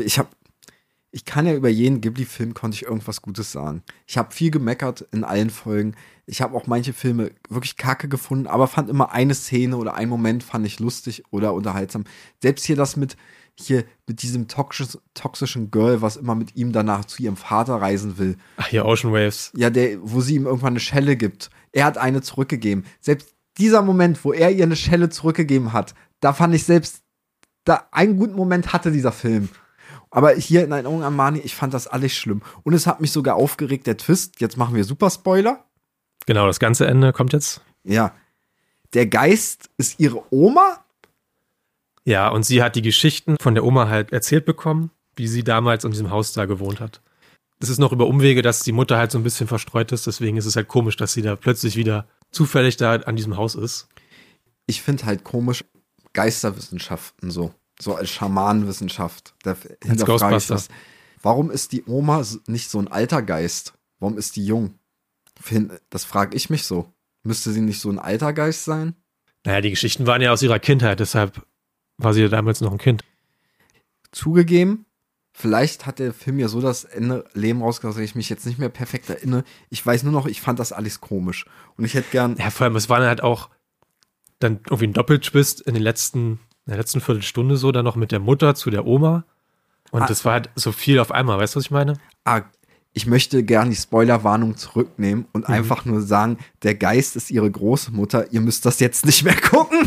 ich kann ja über jeden Ghibli-Film konnte ich irgendwas Gutes sagen. Ich habe viel gemeckert in allen Folgen. Ich habe auch manche Filme wirklich kacke gefunden, aber fand immer eine Szene oder einen Moment fand ich lustig oder unterhaltsam. Selbst hier das mit diesem toxischen Girl, was immer mit ihm danach zu ihrem Vater reisen will. Ach, hier Ocean Waves. Ja, wo sie ihm irgendwann eine Schelle gibt. Er hat eine zurückgegeben. Selbst dieser Moment, wo er ihr eine Schelle zurückgegeben hat, da fand ich einen guten Moment hatte dieser Film. Aber hier in Erinnerung an Marnie, ich fand das alles schlimm. Und es hat mich sogar aufgeregt, der Twist. Jetzt machen wir Super-Spoiler. Genau, das ganze Ende kommt jetzt. Ja. Der Geist ist ihre Oma. Ja, und sie hat die Geschichten von der Oma halt erzählt bekommen, wie sie damals in diesem Haus da gewohnt hat. Es ist noch über Umwege, dass die Mutter halt so ein bisschen verstreut ist. Deswegen ist es halt komisch, dass sie da plötzlich wieder zufällig da an diesem Haus ist. Ich finde halt komisch, Geisterwissenschaften so als Schamanenwissenschaft. Da hinterfrage ich das. Warum ist die Oma nicht so ein alter Geist? Warum ist die jung? Das frage ich mich so. Müsste sie nicht so ein alter Geist sein? Naja, die Geschichten waren ja aus ihrer Kindheit, deshalb war sie ja damals noch ein Kind. Zugegeben, vielleicht hat der Film ja so das Leben rausgebracht, dass ich mich jetzt nicht mehr perfekt erinnere. Ich weiß nur noch, ich fand das alles komisch. Und ich hätte gern. Ja, vor allem, es war halt auch dann irgendwie ein Doppeltwist in der letzten Viertelstunde so, dann noch mit der Mutter zu der Oma. Und das war halt so viel auf einmal, weißt du, was ich meine? Ich möchte gern die Spoilerwarnung zurücknehmen und einfach nur sagen, der Geist ist ihre Großmutter, ihr müsst das jetzt nicht mehr gucken.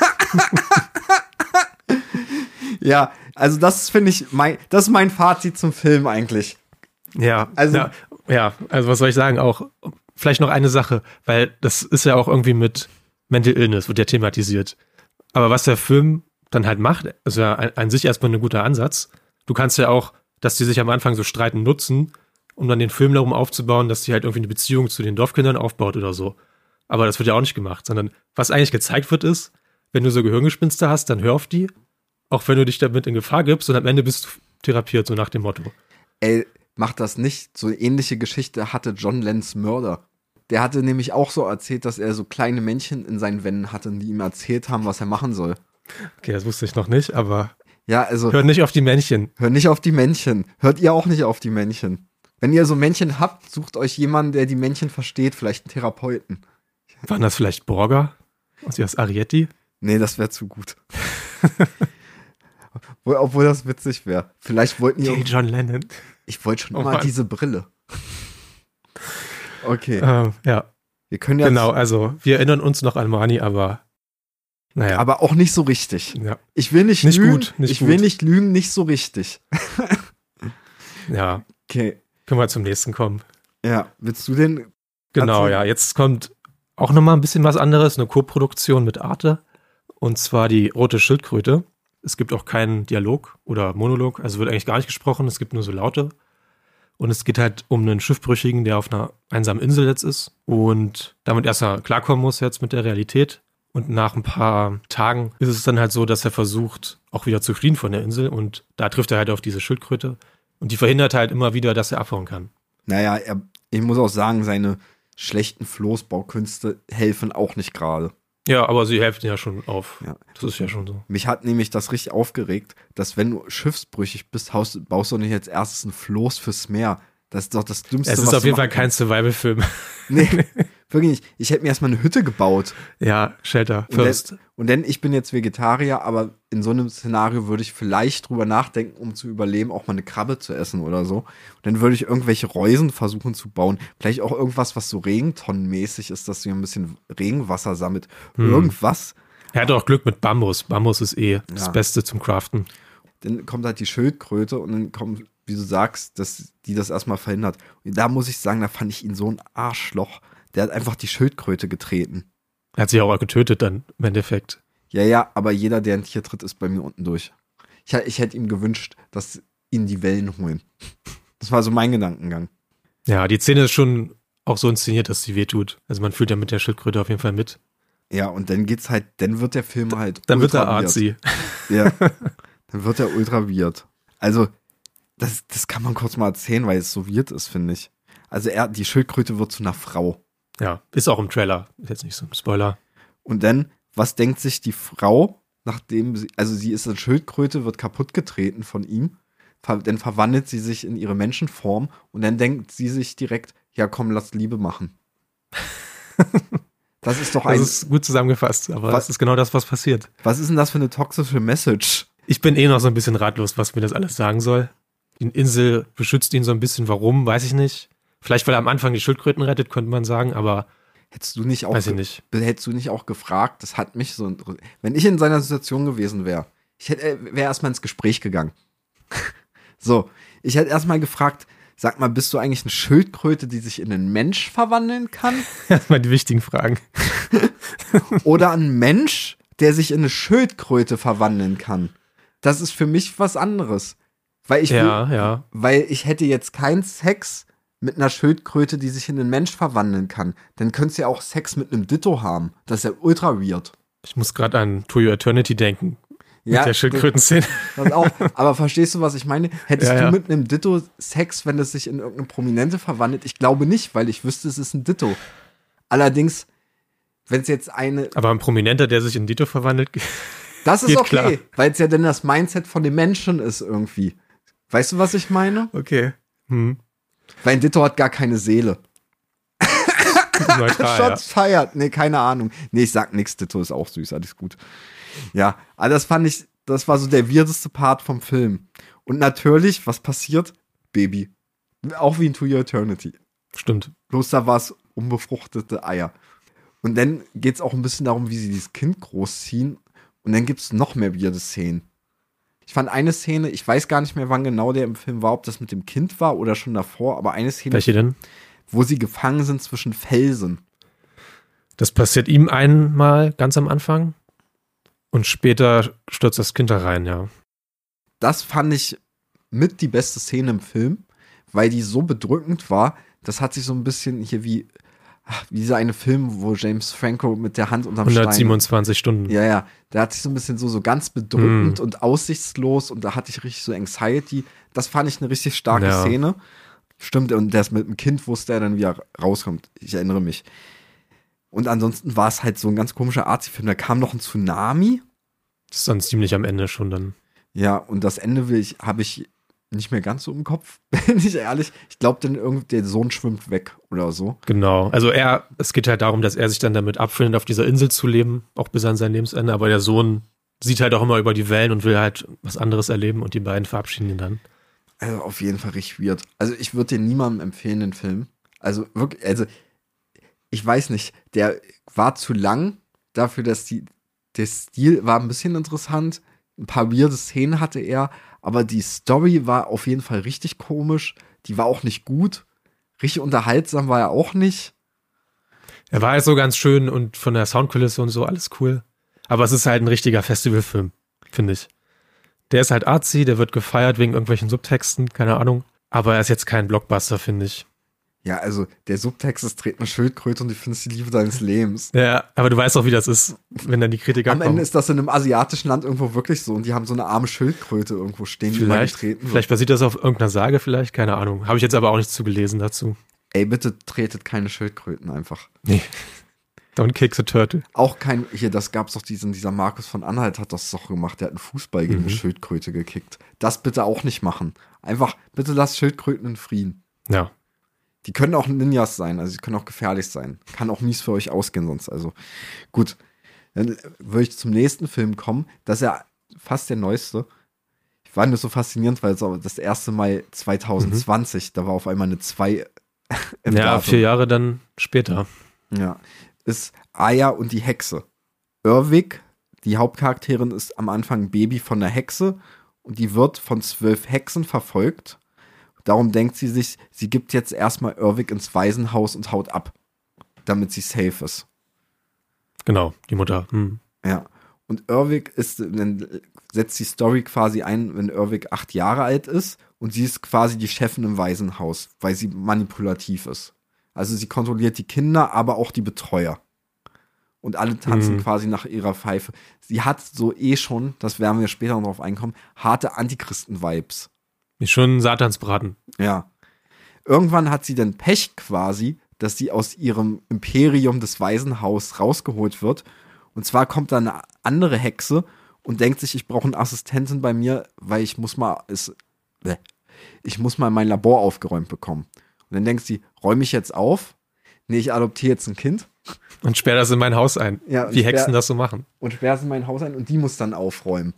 Ja, also das finde ich, das ist mein Fazit zum Film eigentlich. Ja, also was soll ich sagen, auch vielleicht noch eine Sache, weil das ist ja auch irgendwie mit Mental Illness, wird ja thematisiert. Aber was der Film dann halt macht, ist ja an sich erstmal ein guter Ansatz. Du kannst ja auch, dass die sich am Anfang so streiten, nutzen, um dann den Film darum aufzubauen, dass sie halt irgendwie eine Beziehung zu den Dorfkindern aufbaut oder so. Aber das wird ja auch nicht gemacht, sondern was eigentlich gezeigt wird ist, wenn du so Gehirngespinste hast, dann hör auf die, auch wenn du dich damit in Gefahr gibst und am Ende bist du therapiert, so nach dem Motto. Ey, mach das nicht. So eine ähnliche Geschichte hatte John Lenz Mörder. Der hatte nämlich auch so erzählt, dass er so kleine Männchen in seinen Wänden hatte, die ihm erzählt haben, was er machen soll. Okay, das wusste ich noch nicht, aber ja, also hört nicht auf die Männchen. Hört nicht auf die Männchen. Hört ihr auch nicht auf die Männchen. Wenn ihr so Männchen habt, sucht euch jemanden, der die Männchen versteht, vielleicht einen Therapeuten. Waren das vielleicht Borger? Und aus Arietti? Nee, das wäre zu gut. Obwohl das witzig wäre. Vielleicht wollten die. Okay, John Lennon. Ich wollte schon immer diese Brille. Okay. Ja. Wir können ja. Genau, also wir erinnern uns noch an Marnie, aber naja. Aber auch nicht so richtig. Ja. Ich will nicht lügen. Will nicht lügen, nicht so richtig. Ja. Okay. Können wir zum nächsten kommen. Ja. Willst du den? Genau, erzählen? ja. Jetzt kommt auch nochmal ein bisschen was anderes, eine Co-Produktion mit Arte. Und zwar die Rote Schildkröte. Es gibt auch keinen Dialog oder Monolog, also wird eigentlich gar nicht gesprochen, es gibt nur so Laute. Und es geht halt um einen Schiffbrüchigen, der auf einer einsamen Insel jetzt ist und damit erstmal klarkommen muss jetzt mit der Realität. Und nach ein paar Tagen ist es dann halt so, dass er versucht, auch wieder zu fliehen von der Insel. Und da trifft er halt auf diese Schildkröte. Und die verhindert halt immer wieder, dass er abhauen kann. Naja, ich muss auch sagen, seine schlechten Floßbaukünste helfen auch nicht gerade. Ja, aber sie helfen ja schon auf. Ja. Das ist ja schon so. Mich hat nämlich das richtig aufgeregt, dass wenn du schiffsbrüchig bist, baust du nicht als erstes ein Floß fürs Meer. Das ist doch das Dümmste, was Es ist auf jeden Fall kein Survival-Film. Nee, wirklich nicht. Ich hätte mir erstmal eine Hütte gebaut. Ja, Shelter first. Und dann, ich bin jetzt Vegetarier, aber in so einem Szenario würde ich vielleicht drüber nachdenken, um zu überleben, auch mal eine Krabbe zu essen oder so. Und dann würde ich irgendwelche Reusen versuchen zu bauen. Vielleicht auch irgendwas, was so regentonnenmäßig ist, dass du ein bisschen Regenwasser sammelt. Irgendwas. Er hat auch Glück mit Bambus. Bambus ist das Beste zum Craften. Dann kommt halt die Schildkröte und dann kommt, wie du sagst, dass die das erstmal verhindert. Und da muss ich sagen, da fand ich ihn so ein Arschloch. Der hat einfach die Schildkröte getreten. Er hat sich auch getötet dann, im Endeffekt. Ja, aber jeder, der ein Tier tritt, ist bei mir unten durch. Ich hätte ihm gewünscht, dass ihn die Wellen holen. Das war so mein Gedankengang. Ja, die Szene ist schon auch so inszeniert, dass sie wehtut. Also man fühlt ja mit der Schildkröte auf jeden Fall mit. Ja, und dann geht's halt, dann wird der Film halt dann wird er artsy. Ja, dann wird er ultra weird. Also, das kann man kurz mal erzählen, weil es so weird ist, finde ich. Also die Schildkröte wird zu einer Frau. Ja, ist auch im Trailer. Ist jetzt nicht so ein Spoiler. Und dann, was denkt sich die Frau, nachdem sie ist eine Schildkröte, wird kaputt getreten von ihm, dann verwandelt sie sich in ihre Menschenform und dann denkt sie sich direkt, ja komm, lass Liebe machen. Das ist doch Das ist gut zusammengefasst, aber das ist genau das, was passiert. Was ist denn das für eine toxische Message? Ich bin noch so ein bisschen ratlos, was mir das alles sagen soll. Die Insel beschützt ihn so ein bisschen, warum, weiß ich nicht. Vielleicht, weil er am Anfang die Schildkröten rettet, könnte man sagen, aber hättest du nicht auch gefragt, das hat mich so, wenn ich in seiner Situation gewesen wäre, wäre erstmal ins Gespräch gegangen. So, ich hätte erstmal gefragt, sag mal, bist du eigentlich eine Schildkröte, die sich in einen Mensch verwandeln kann? Erstmal die wichtigen Fragen. Oder ein Mensch, der sich in eine Schildkröte verwandeln kann? Das ist für mich was anderes. Weil ich hätte jetzt keinen Sex mit einer Schildkröte, die sich in einen Mensch verwandeln kann. Dann könntest du ja auch Sex mit einem Ditto haben. Das ist ja ultra weird. Ich muss gerade an To Your Eternity denken. Ja, mit der Schildkröten-Szene. Das auch. Aber verstehst du, was ich meine? Hättest du mit einem Ditto Sex, wenn es sich in irgendeine Prominente verwandelt? Ich glaube nicht, weil ich wüsste, es ist ein Ditto. Allerdings, wenn es jetzt aber ein Prominenter, der sich in Ditto verwandelt, das ist okay, weil es ja dann das Mindset von dem Menschen ist irgendwie. Weißt du, was ich meine? Okay. Weil ein Ditto hat gar keine Seele. Neutral, Shots feiert. Nee, keine Ahnung. Nee, ich sag nix. Ditto ist auch süß. Alles gut. Ja, aber das war so der weirdeste Part vom Film. Und natürlich, was passiert? Baby. Auch wie in To Your Eternity. Stimmt. Bloß da war es unbefruchtete Eier. Und dann geht's auch ein bisschen darum, wie sie dieses Kind großziehen. Und dann gibt's noch mehr weirde Szenen. Ich fand eine Szene, ich weiß gar nicht mehr, wann genau der im Film war, ob das mit dem Kind war oder schon davor, aber eine Szene. Welche denn? Wo sie gefangen sind zwischen Felsen. Das passiert ihm einmal ganz am Anfang und später stürzt das Kind da rein, ja. Das fand ich mit die beste Szene im Film, weil die so bedrückend war, das hat sich so ein bisschen hier wie dieser eine Film, wo James Franco mit der Hand unterm Stein. 127 Stunden. Ja, der hat sich so ein bisschen so ganz bedrückend und aussichtslos und da hatte ich richtig so Anxiety. Das fand ich eine richtig starke Szene. Stimmt, und das mit dem Kind wusste er dann, wie er rauskommt. Ich erinnere mich. Und ansonsten war es halt so ein ganz komischer Arzi-Film. Da kam noch ein Tsunami. Das ist dann ziemlich am Ende schon dann. Ja, und das Ende habe ich nicht mehr ganz so im Kopf, bin ich ehrlich. Ich glaube, der Sohn schwimmt weg oder so. Genau. Also es geht halt darum, dass er sich dann damit abfindet, auf dieser Insel zu leben, auch bis an sein Lebensende. Aber der Sohn sieht halt auch immer über die Wellen und will halt was anderes erleben und die beiden verabschieden ihn dann. Also auf jeden Fall richtig weird. Also ich würde den niemandem empfehlen, den Film. Also wirklich, ich weiß nicht, der war zu lang dafür, dass der Stil war ein bisschen interessant. Ein paar weirde Szenen hatte er, aber die Story war auf jeden Fall richtig komisch. Die war auch nicht gut. Richtig unterhaltsam war er auch nicht. Er war halt so ganz schön und von der Soundkulisse und so alles cool. Aber es ist halt ein richtiger Festivalfilm, finde ich. Der ist halt artsy, der wird gefeiert wegen irgendwelchen Subtexten, keine Ahnung. Aber er ist jetzt kein Blockbuster, finde ich. Ja, also der Subtext ist, dreht eine Schildkröte und du findest die Liebe deines Lebens. Ja, aber du weißt auch, wie das ist, wenn dann die Kritiker kommen. Am Ende ist das in einem asiatischen Land irgendwo wirklich so und die haben so eine arme Schildkröte irgendwo stehen, die mal getreten wird. Vielleicht basiert das auf irgendeiner Sage vielleicht, keine Ahnung. Habe ich jetzt aber auch nichts zugelesen dazu. Ey, bitte tretet keine Schildkröten einfach. Nee. Don't kick the turtle. Auch das gab's doch dieser Markus von Anhalt hat das doch gemacht, der hat einen Fußball gegen eine Schildkröte gekickt. Das bitte auch nicht machen. Einfach, bitte lasst Schildkröten in Frieden. Ja. Die können auch Ninjas sein, also sie können auch gefährlich sein. Kann auch mies für euch ausgehen sonst. Also gut, dann würde ich zum nächsten Film kommen. Das ist ja fast der neueste. Ich fand das so faszinierend, weil es auch das erste Mal 2020, da war auf einmal eine 2 im Datum. 4 Jahre dann später. Ja, ist Aya und die Hexe. Irwig, die Hauptcharakterin, ist am Anfang ein Baby von einer Hexe und die wird von 12 Hexen verfolgt. Darum denkt sie sich, sie gibt jetzt erstmal Irwig ins Waisenhaus und haut ab, damit sie safe ist. Genau, die Mutter. Ja, und Irwig dann setzt die Story quasi ein, wenn Irwig 8 Jahre alt ist und sie ist quasi die Chefin im Waisenhaus, weil sie manipulativ ist. Also sie kontrolliert die Kinder, aber auch die Betreuer. Und alle tanzen quasi nach ihrer Pfeife. Sie hat so schon, das werden wir später noch drauf einkommen, harte Antichristen-Vibes. Ist schon Satansbraten. Ja. Irgendwann hat sie dann Pech quasi, dass sie aus ihrem Imperium des Waisenhaus rausgeholt wird. Und zwar kommt da eine andere Hexe und denkt sich, ich brauche eine Assistentin bei mir, weil ich muss mal mein Labor aufgeräumt bekommen. Und dann denkt sie, räume ich jetzt auf? Nee, ich adoptiere jetzt ein Kind. Und sperr das in mein Haus ein. Ja, wie Hexen das so machen. Und sperr es in mein Haus ein und die muss dann aufräumen.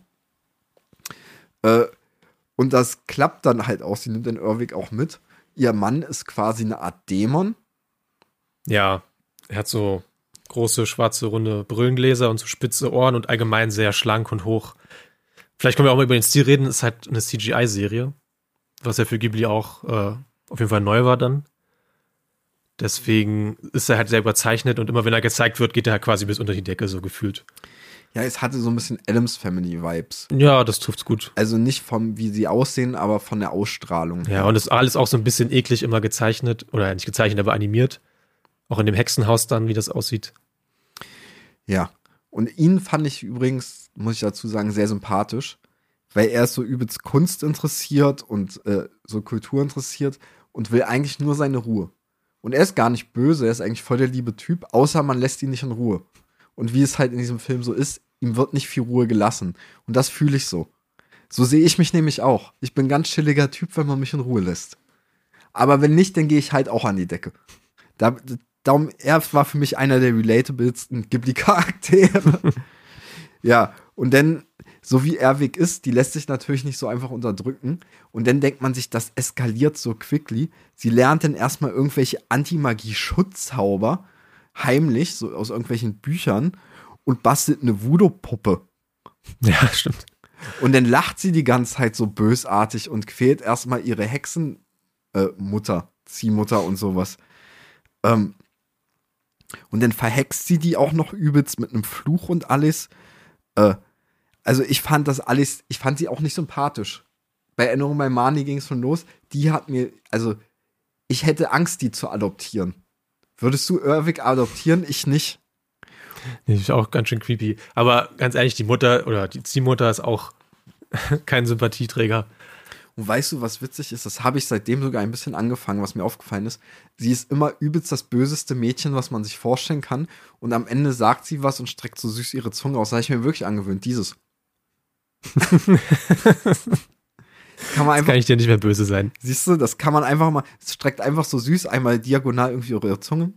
Und das klappt dann halt auch. Sie nimmt den Irwig auch mit. Ihr Mann ist quasi eine Art Dämon. Ja, er hat so große, schwarze, runde Brillengläser und so spitze Ohren und allgemein sehr schlank und hoch. Vielleicht können wir auch mal über den Stil reden. Ist halt eine CGI-Serie, was ja für Ghibli auch auf jeden Fall neu war dann. Deswegen ist er halt sehr überzeichnet und immer wenn er gezeigt wird, geht er halt quasi bis unter die Decke, so gefühlt. Ja, es hatte so ein bisschen Addams Family Vibes. Ja, das trifft's gut. Also nicht von wie sie aussehen, aber von der Ausstrahlung. Ja, und es ist alles auch so ein bisschen eklig immer gezeichnet. Oder nicht gezeichnet, aber animiert. Auch in dem Hexenhaus dann, wie das aussieht. Ja, und ihn fand ich übrigens, muss ich dazu sagen, sehr sympathisch. Weil er ist so übelst Kunst interessiert und so Kultur interessiert und will eigentlich nur seine Ruhe. Und er ist gar nicht böse, er ist eigentlich voll der liebe Typ, außer man lässt ihn nicht in Ruhe. Und wie es halt in diesem Film so ist, ihm wird nicht viel Ruhe gelassen. Und das fühle ich so. So sehe ich mich nämlich auch. Ich bin ein ganz chilliger Typ, wenn man mich in Ruhe lässt. Aber wenn nicht, dann gehe ich halt auch an die Decke. Darum, er war für mich einer der relatabilsten Ghibli-Charaktere. Ja, und dann, so wie Irwig ist, die lässt sich natürlich nicht so einfach unterdrücken. Und dann denkt man sich, das eskaliert so quickly. Sie lernt dann erstmal irgendwelche Anti-Magie-Schutzzauber heimlich, so aus irgendwelchen Büchern und bastelt eine Voodoo-Puppe. Ja, stimmt. Und dann lacht sie die ganze Zeit so bösartig und quält erstmal ihre Ziehmutter und sowas. Und dann verhext sie die auch noch übelst mit einem Fluch und alles. Also ich fand sie auch nicht sympathisch. bei Erinnerung bei Marnie ging es schon los. Die hat mir, also ich hätte Angst, die zu adoptieren. Würdest du Irwig adoptieren? Ich nicht. Nee, ist auch ganz schön creepy. Aber ganz ehrlich, die Mutter oder die Ziehmutter ist auch kein Sympathieträger. Und weißt du, was witzig ist? Das habe ich seitdem sogar ein bisschen angefangen, was mir aufgefallen ist. Sie ist immer übelst das böseste Mädchen, was man sich vorstellen kann. Und am Ende sagt sie was und streckt so süß ihre Zunge aus. Das habe ich mir wirklich angewöhnt. Dieses. Kann ich dir nicht mehr böse sein. Siehst du, das kann man einfach mal, es streckt einfach so süß einmal diagonal irgendwie ihre Zunge.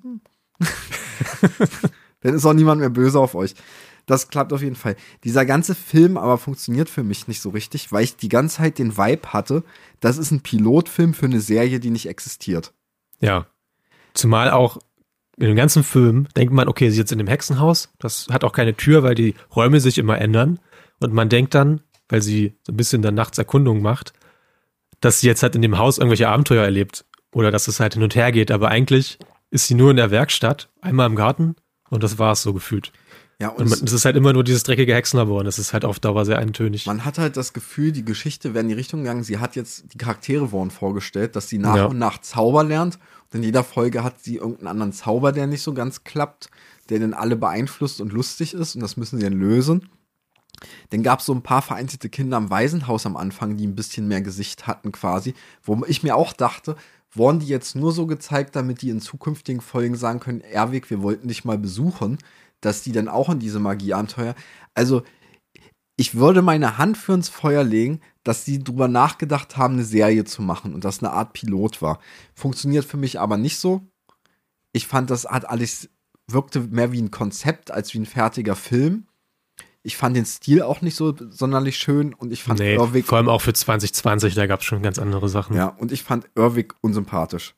Dann ist auch niemand mehr böse auf euch. Das klappt auf jeden Fall. Dieser ganze Film aber funktioniert für mich nicht so richtig, weil ich die ganze Zeit den Vibe hatte, das ist ein Pilotfilm für eine Serie, die nicht existiert. Ja. Zumal auch in dem ganzen Film denkt man, okay, sie ist jetzt in dem Hexenhaus, das hat auch keine Tür, weil die Räume sich immer ändern. Und man denkt dann, weil sie so ein bisschen dann nachts Erkundung macht, dass sie jetzt halt in dem Haus irgendwelche Abenteuer erlebt oder dass es halt hin und her geht. Aber eigentlich ist sie nur in der Werkstatt, einmal im Garten und das war es so gefühlt. Ja, und es ist halt immer nur dieses dreckige Hexenlabor und das ist halt auf Dauer sehr eintönig. Man hat halt das Gefühl, die Geschichte wäre in die Richtung gegangen, sie hat jetzt, die Charaktere wurden vorgestellt, dass sie nach und nach Zauber lernt und in jeder Folge hat sie irgendeinen anderen Zauber, der nicht so ganz klappt, der dann alle beeinflusst und lustig ist und das müssen sie dann lösen. Dann gab es so ein paar vereinzelte Kinder am Waisenhaus am Anfang, die ein bisschen mehr Gesicht hatten quasi, wo ich mir auch dachte, wurden die jetzt nur so gezeigt, damit die in zukünftigen Folgen sagen können, Erwig, wir wollten dich mal besuchen, dass die dann auch in diese Magieabenteuer, also ich würde meine Hand für ins Feuer legen, dass die drüber nachgedacht haben, eine Serie zu machen und das eine Art Pilot war. Funktioniert für mich aber nicht so. Ich fand, das hat alles, wirkte mehr wie ein Konzept als wie ein fertiger Film. Ich fand den Stil auch nicht so sonderlich schön und ich fand Irwig, vor allem auch für 2020, da gab es schon ganz andere Sachen. Ja, und ich fand Irwig unsympathisch.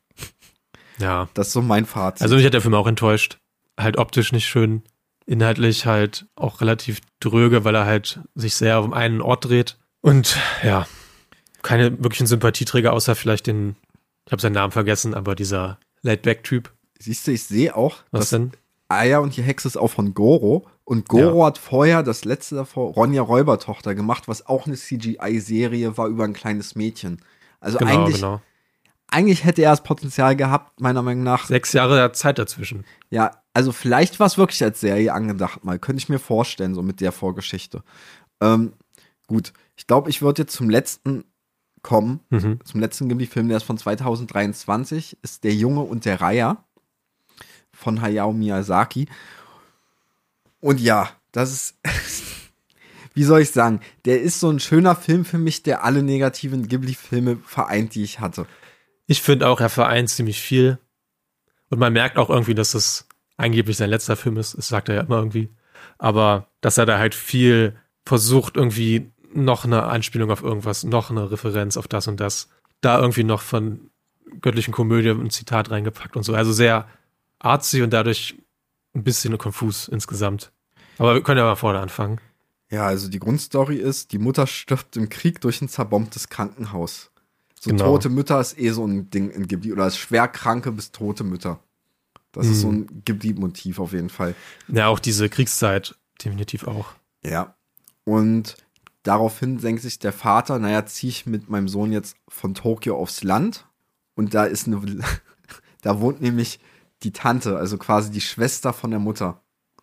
Ja. Das ist so mein Fazit. Also mich hat der Film auch enttäuscht. Halt optisch nicht schön, inhaltlich halt auch relativ dröge, weil er halt sich sehr um einen Ort dreht. Und ja, keine wirklichen Sympathieträger, außer vielleicht den, ich habe seinen Namen vergessen, aber dieser Laid-Back-Typ. Siehst du, ich sehe auch, was denn? Aya und die Hexe ist auch von Goro. Und Goro hat vorher das letzte davor, Ronja Räubertochter, gemacht, was auch eine CGI-Serie war über ein kleines Mädchen. Also eigentlich hätte er das Potenzial gehabt, meiner Meinung nach. 6 Jahre Zeit dazwischen. Ja, also vielleicht war es wirklich als Serie angedacht mal. Könnte ich mir vorstellen, so mit der Vorgeschichte. Gut, ich glaube, ich würde jetzt zum letzten kommen. Zum letzten Ghibli-Film, der ist von 2023, ist Der Junge und der Reiher von Hayao Miyazaki. Und ja, das ist, wie soll ich sagen, der ist so ein schöner Film für mich, der alle negativen Ghibli-Filme vereint, die ich hatte. Ich finde auch, er vereint ziemlich viel. Und man merkt auch irgendwie, dass es angeblich sein letzter Film ist. Das sagt er ja immer irgendwie. Aber dass er da halt viel versucht, irgendwie noch eine Anspielung auf irgendwas, noch eine Referenz auf das und das. Da irgendwie noch von Göttlichen Komödie ein Zitat reingepackt und so. Also sehr artsy und dadurch ein bisschen konfus insgesamt. Aber wir können ja mal vorne anfangen. Ja, also die Grundstory ist, die Mutter stirbt im Krieg durch ein zerbombtes Krankenhaus. So Genau. Tote Mütter ist so ein Ding in Ghibli. Oder schwer kranke bis tote Mütter. Das ist so ein Ghibli-Motiv auf jeden Fall. Ja, auch diese Kriegszeit definitiv auch. Ja. Und daraufhin denkt sich der Vater, naja, ziehe ich mit meinem Sohn jetzt von Tokio aufs Land. Und da ist da wohnt nämlich die Tante, also quasi die Schwester von der Mutter.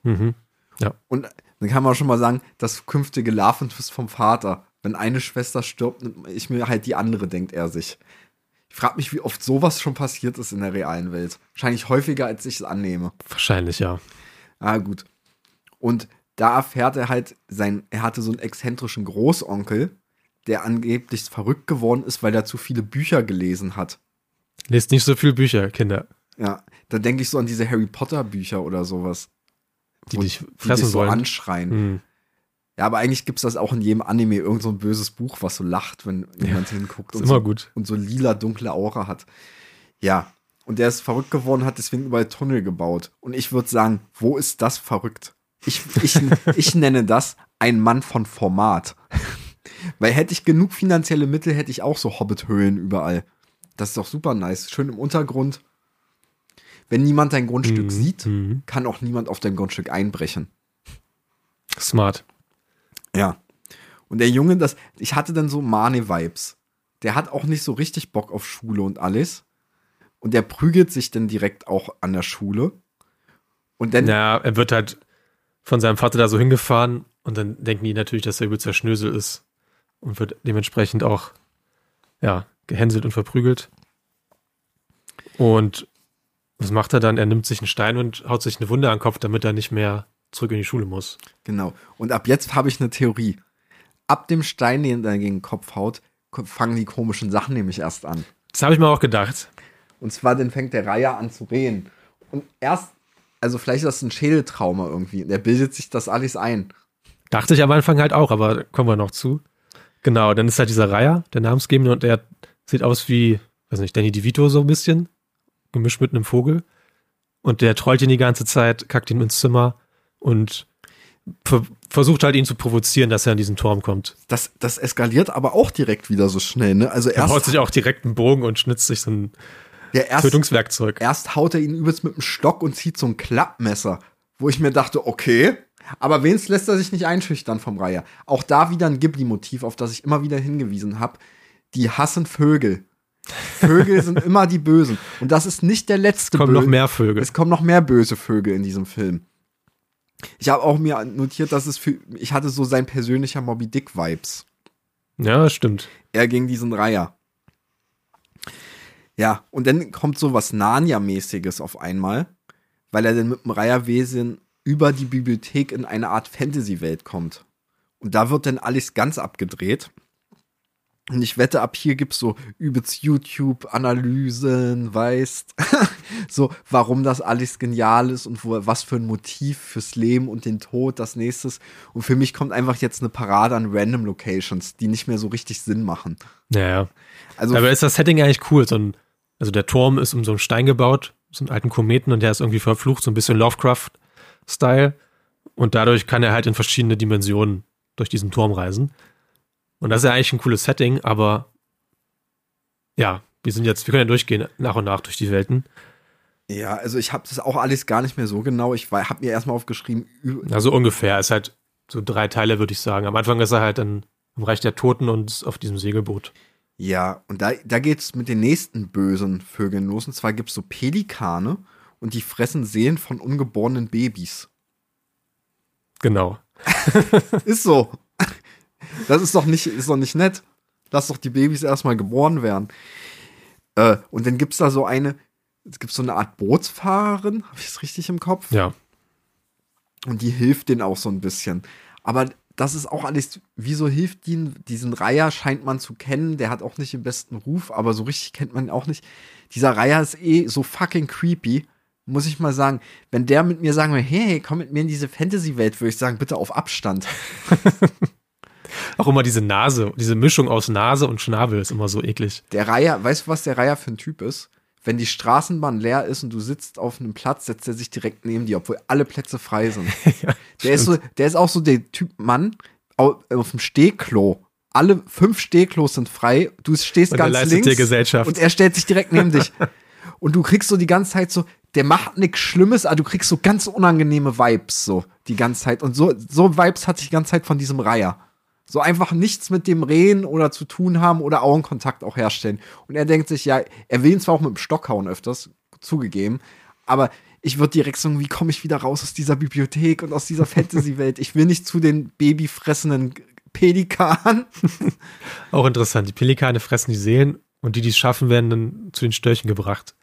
Ja. Und dann kann man schon mal sagen, das künftige Love Interest vom Vater. Wenn eine Schwester stirbt, nimmt ich mir halt die andere, denkt er sich. Ich frage mich, wie oft sowas schon passiert ist in der realen Welt. Wahrscheinlich häufiger, als ich es annehme. Wahrscheinlich, ja. Ah, gut. Und da erfährt er halt, er hatte so einen exzentrischen Großonkel, der angeblich verrückt geworden ist, weil er zu viele Bücher gelesen hat. Lest nicht so viele Bücher, Kinder. Ja, da denke ich so an diese Harry Potter Bücher oder sowas. Die dich fressen so wollen. Anschreien. Ja, aber eigentlich gibt es das auch in jedem Anime, irgend so ein böses Buch, was so lacht, wenn jemand hinguckt. Ist und immer so, gut. Und so lila, dunkle Aura hat. Ja, und der ist verrückt geworden, hat deswegen überall Tunnel gebaut. Und ich würde sagen, wo ist das verrückt? Ich nenne das ein Mann von Format. Weil hätte ich genug finanzielle Mittel, hätte ich auch so Hobbit-Höhlen überall. Das ist doch super nice. Schön im Untergrund. Wenn niemand dein Grundstück sieht, kann auch niemand auf dein Grundstück einbrechen. Smart. Ja. Und der Junge, ich hatte dann so Mane-Vibes. der hat auch nicht so richtig Bock auf Schule und alles. Und der prügelt sich dann direkt auch an der Schule. Und dann. Ja, er wird halt von seinem Vater da so hingefahren und dann denken die natürlich, dass er übelst der Schnösel ist und wird dementsprechend auch, ja, gehänselt und verprügelt. Und was macht er dann? Er nimmt sich einen Stein und haut sich eine Wunde an den Kopf, damit er nicht mehr zurück in die Schule muss. Genau. Und ab jetzt habe ich eine Theorie. Ab dem Stein, den er gegen den Kopf haut, fangen die komischen Sachen nämlich erst an. Das habe ich mir auch gedacht. Und zwar, dann fängt der Raya an zu reden. Und erst, also vielleicht ist das ein Schädeltrauma irgendwie. Der bildet sich das alles ein. Dachte ich am Anfang halt auch, aber kommen wir noch zu. Genau, dann ist halt dieser Raya, der Namensgebende, und der sieht aus wie, weiß nicht, Danny DeVito so ein bisschen, gemischt mit einem Vogel. Und der trollt ihn die ganze Zeit, kackt ihn ins Zimmer und versucht halt ihn zu provozieren, dass er an diesen Turm kommt. Das eskaliert aber auch direkt wieder so schnell, ne? Also er haut sich auch direkt einen Bogen und schnitzt sich so ein Tötungswerkzeug. Erst haut er ihn übelst mit dem Stock und zieht so ein Klappmesser, wo ich mir dachte, okay, aber wenigstens lässt er sich nicht einschüchtern vom Raya. Auch da wieder ein Ghibli-Motiv, auf das ich immer wieder hingewiesen habe. Die hassen Vögel. Vögel sind immer die Bösen. Und das ist nicht der letzte. Es kommen noch mehr Vögel. Es kommen noch mehr böse Vögel in diesem Film. Ich habe auch mir notiert, dass ich hatte so sein persönlicher Moby Dick-Vibes. Ja, stimmt. Er gegen diesen Raya. Ja, und dann kommt so was Narnia-mäßiges auf einmal, weil er dann mit dem Raya-Wesen über die Bibliothek in eine Art Fantasy-Welt kommt. Und da wird dann alles ganz abgedreht. Und ich wette, ab hier gibt's so übelst YouTube-Analysen, weißt, so, warum das alles genial ist und was für ein Motiv fürs Leben und den Tod das nächstes. Und für mich kommt einfach jetzt eine Parade an Random Locations, die nicht mehr so richtig Sinn machen. Ja. Also, aber ist das Setting eigentlich cool? Also der Turm ist um so einen Stein gebaut, so einen alten Kometen, und der ist irgendwie verflucht, so ein bisschen Lovecraft-Style. Und dadurch kann er halt in verschiedene Dimensionen durch diesen Turm reisen. Und das ist ja eigentlich ein cooles Setting, aber ja, wir können ja durchgehen, nach und nach durch die Welten. Ja, also ich habe das auch alles gar nicht mehr so genau. Ich habe mir erstmal aufgeschrieben. Also ungefähr, ist halt so 3 Teile, würde ich sagen. Am Anfang ist er halt dann im Reich der Toten und auf diesem Segelboot. Ja, und da geht's mit den nächsten bösen Vögeln los. Und zwar gibt's so Pelikane und die fressen Seelen von ungeborenen Babys. Genau. Ist so. Das ist doch nicht nett. Lass doch die Babys erstmal geboren werden. Und dann gibt's da so eine Art Bootsfahrerin, habe ich es richtig im Kopf? Ja. Und die hilft denen auch so ein bisschen. Aber das ist auch alles, wieso hilft die? Diesen Raya scheint man zu kennen, der hat auch nicht den besten Ruf, aber so richtig kennt man ihn auch nicht. Dieser Raya ist so fucking creepy, muss ich mal sagen. Wenn der mit mir sagen würde, hey, komm mit mir in diese Fantasy-Welt, würde ich sagen, bitte auf Abstand. Auch immer diese Nase, diese Mischung aus Nase und Schnabel ist immer so eklig. Der Raya, weißt du, was der Raya für ein Typ ist? Wenn die Straßenbahn leer ist und du sitzt auf einem Platz, setzt er sich direkt neben dir, obwohl alle Plätze frei sind. Ja, der ist auch so der Typ Mann auf dem Stehklo. Alle 5 Stehklos sind frei. Du stehst und ganz links dir Gesellschaft. Und er stellt sich direkt neben dich. Und du kriegst so die ganze Zeit so, der macht nichts Schlimmes, aber du kriegst so ganz unangenehme Vibes so die ganze Zeit. Und so Vibes hatte ich die ganze Zeit von diesem Raya. So einfach nichts mit dem reden oder zu tun haben oder Augenkontakt auch herstellen. Und er denkt sich, ja, er will ihn zwar auch mit dem Stock hauen öfters, zugegeben, aber ich würde direkt sagen, wie komme ich wieder raus aus dieser Bibliothek und aus dieser Fantasy-Welt? Ich will nicht zu den babyfressenden Pelikanen. Auch interessant, die Pelikane fressen die Seelen und die es schaffen, werden dann zu den Störchen gebracht.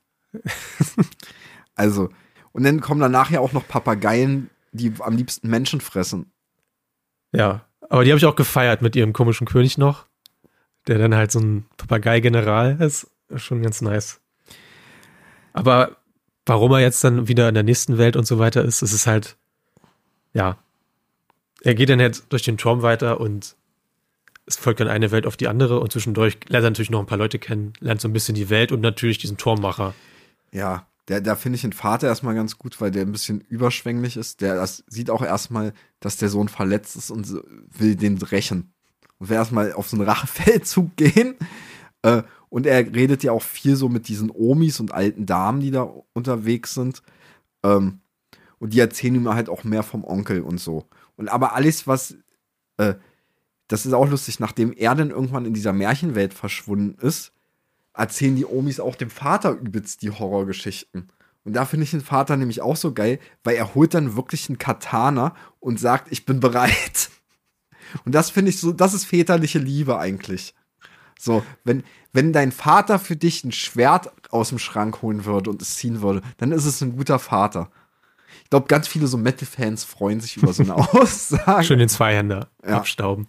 Also, und dann kommen danach ja auch noch Papageien, die am liebsten Menschen fressen. Ja. Aber die habe ich auch gefeiert mit ihrem komischen König noch, der dann halt so ein Papagei-General ist. Schon ganz nice. Aber warum er jetzt dann wieder in der nächsten Welt und so weiter ist, es ist halt, ja, er geht dann jetzt durch den Turm weiter und es folgt dann eine Welt auf die andere und zwischendurch lernt er natürlich noch ein paar Leute kennen, lernt so ein bisschen die Welt und natürlich diesen Turmmacher. Ja, da finde ich den Vater erstmal ganz gut, weil der ein bisschen überschwänglich ist. Das sieht auch erstmal, dass der Sohn verletzt ist und will den rächen. Und will erstmal auf so einen Rachefeldzug gehen. Und er redet ja auch viel so mit diesen Omis und alten Damen, die da unterwegs sind. Und die erzählen ihm halt auch mehr vom Onkel und so. Und aber alles, was das ist auch lustig, nachdem er dann irgendwann in dieser Märchenwelt verschwunden ist, erzählen die Omis auch dem Vater übelst die Horrorgeschichten. Und da finde ich den Vater nämlich auch so geil, weil er holt dann wirklich einen Katana und sagt, ich bin bereit. Und das finde ich so, das ist väterliche Liebe eigentlich. So, wenn dein Vater für dich ein Schwert aus dem Schrank holen würde und es ziehen würde, dann ist es ein guter Vater. Ich glaube, ganz viele so Metal-Fans freuen sich über so eine Aussage. Schön den Zweihänder abstauben.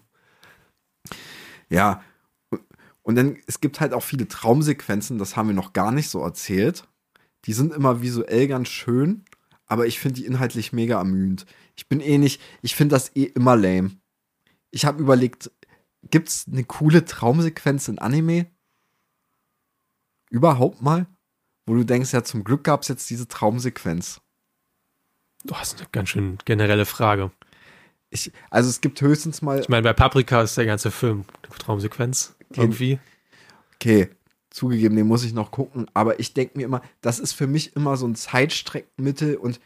Ja, und dann, es gibt halt auch viele Traumsequenzen, das haben wir noch gar nicht so erzählt. Die sind immer visuell ganz schön, aber ich finde die inhaltlich mega ermüdend. Ich finde das immer lame. Ich habe überlegt, gibt's eine coole Traumsequenz in Anime? Überhaupt mal? Wo du denkst, ja, zum Glück gab's jetzt diese Traumsequenz. Das ist eine ganz schön generelle Frage. Also es gibt höchstens mal... Ich meine, bei Paprika ist der ganze Film eine Traumsequenz irgendwie. Okay, zugegeben, den muss ich noch gucken. Aber ich denke mir immer, das ist für mich immer so ein Zeitstreckenmittel und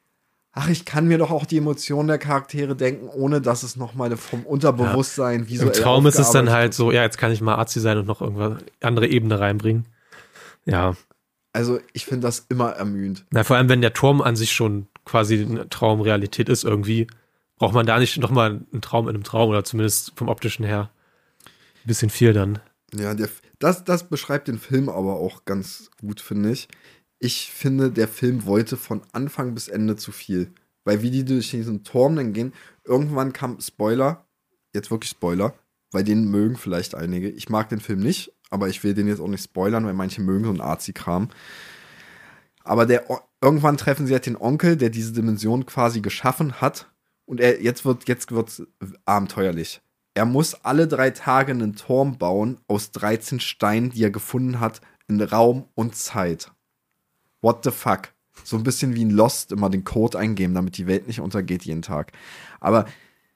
ich kann mir doch auch die Emotionen der Charaktere denken, ohne dass es nochmal vom Unterbewusstsein visuell im Traum ist es dann halt so, ja, jetzt kann ich mal Arzi sein und noch irgendwas andere Ebene reinbringen. Ja. Also ich finde das immer ermüdend. Na, vor allem, wenn der Turm an sich schon quasi eine Traumrealität ist irgendwie, braucht man da nicht nochmal einen Traum in einem Traum oder zumindest vom optischen her ein bisschen viel dann. Ja, das beschreibt den Film aber auch ganz gut, finde ich. Ich finde, der Film wollte von Anfang bis Ende zu viel. Weil wie die durch diesen Turm dann gehen, irgendwann kam Spoiler, jetzt wirklich Spoiler, weil den mögen vielleicht einige. Ich mag den Film nicht, aber ich will den jetzt auch nicht spoilern, weil manche mögen so einen Arzi-Kram. Aber irgendwann treffen sie halt den Onkel, der diese Dimension quasi geschaffen hat. Und jetzt wird's abenteuerlich. Er muss alle 3 Tage einen Turm bauen aus 13 Steinen, die er gefunden hat, in Raum und Zeit. What the fuck? So ein bisschen wie in Lost immer den Code eingeben, damit die Welt nicht untergeht jeden Tag. Aber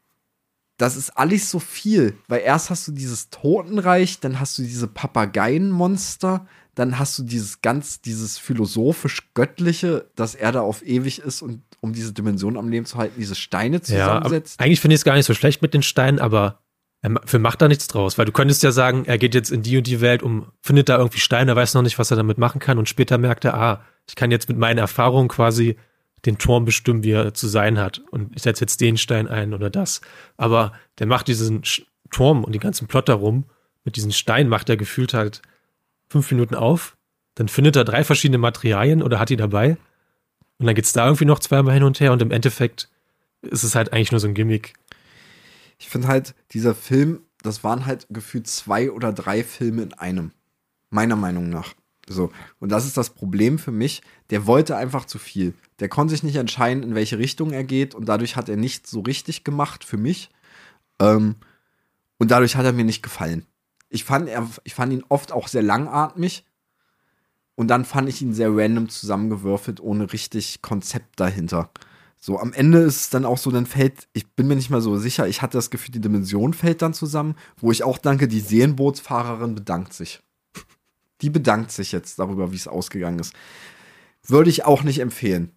das ist alles so viel, weil erst hast du dieses Totenreich, dann hast du diese Papageienmonster, dann hast du dieses philosophisch-göttliche, dass er da auf ewig ist und um diese Dimension am Leben zu halten, diese Steine zusammensetzt. Ja, eigentlich finde ich es gar nicht so schlecht mit den Steinen, aber er macht da nichts draus, weil du könntest ja sagen, er geht jetzt in die und die Welt, findet da irgendwie Steine, er weiß noch nicht, was er damit machen kann und später merkt er, ich kann jetzt mit meinen Erfahrungen quasi den Turm bestimmen, wie er zu sein hat und ich setze jetzt den Stein ein oder das. Aber der macht diesen Turm und den ganzen Plot darum, mit diesen Steinen macht er gefühlt halt 5 Minuten auf, dann findet er 3 verschiedene Materialien oder hat die dabei und dann geht's da irgendwie noch 2-mal hin und her und im Endeffekt ist es halt eigentlich nur so ein Gimmick. Ich finde halt, dieser Film, das waren halt gefühlt 2 oder 3 Filme in einem. Meiner Meinung nach. So. Und das ist das Problem für mich. Der wollte einfach zu viel. Der konnte sich nicht entscheiden, in welche Richtung er geht. Und dadurch hat er nichts so richtig gemacht für mich. Und dadurch hat er mir nicht gefallen. Ich fand ihn oft auch sehr langatmig. Und dann fand ich ihn sehr random zusammengewürfelt, ohne richtig Konzept dahinter. So, am Ende ist es dann auch so, ich bin mir nicht mal so sicher, ich hatte das Gefühl, die Dimension fällt dann zusammen, wo ich auch danke, die Seelenbootsfahrerin bedankt sich. Die bedankt sich jetzt darüber, wie es ausgegangen ist. Würde ich auch nicht empfehlen.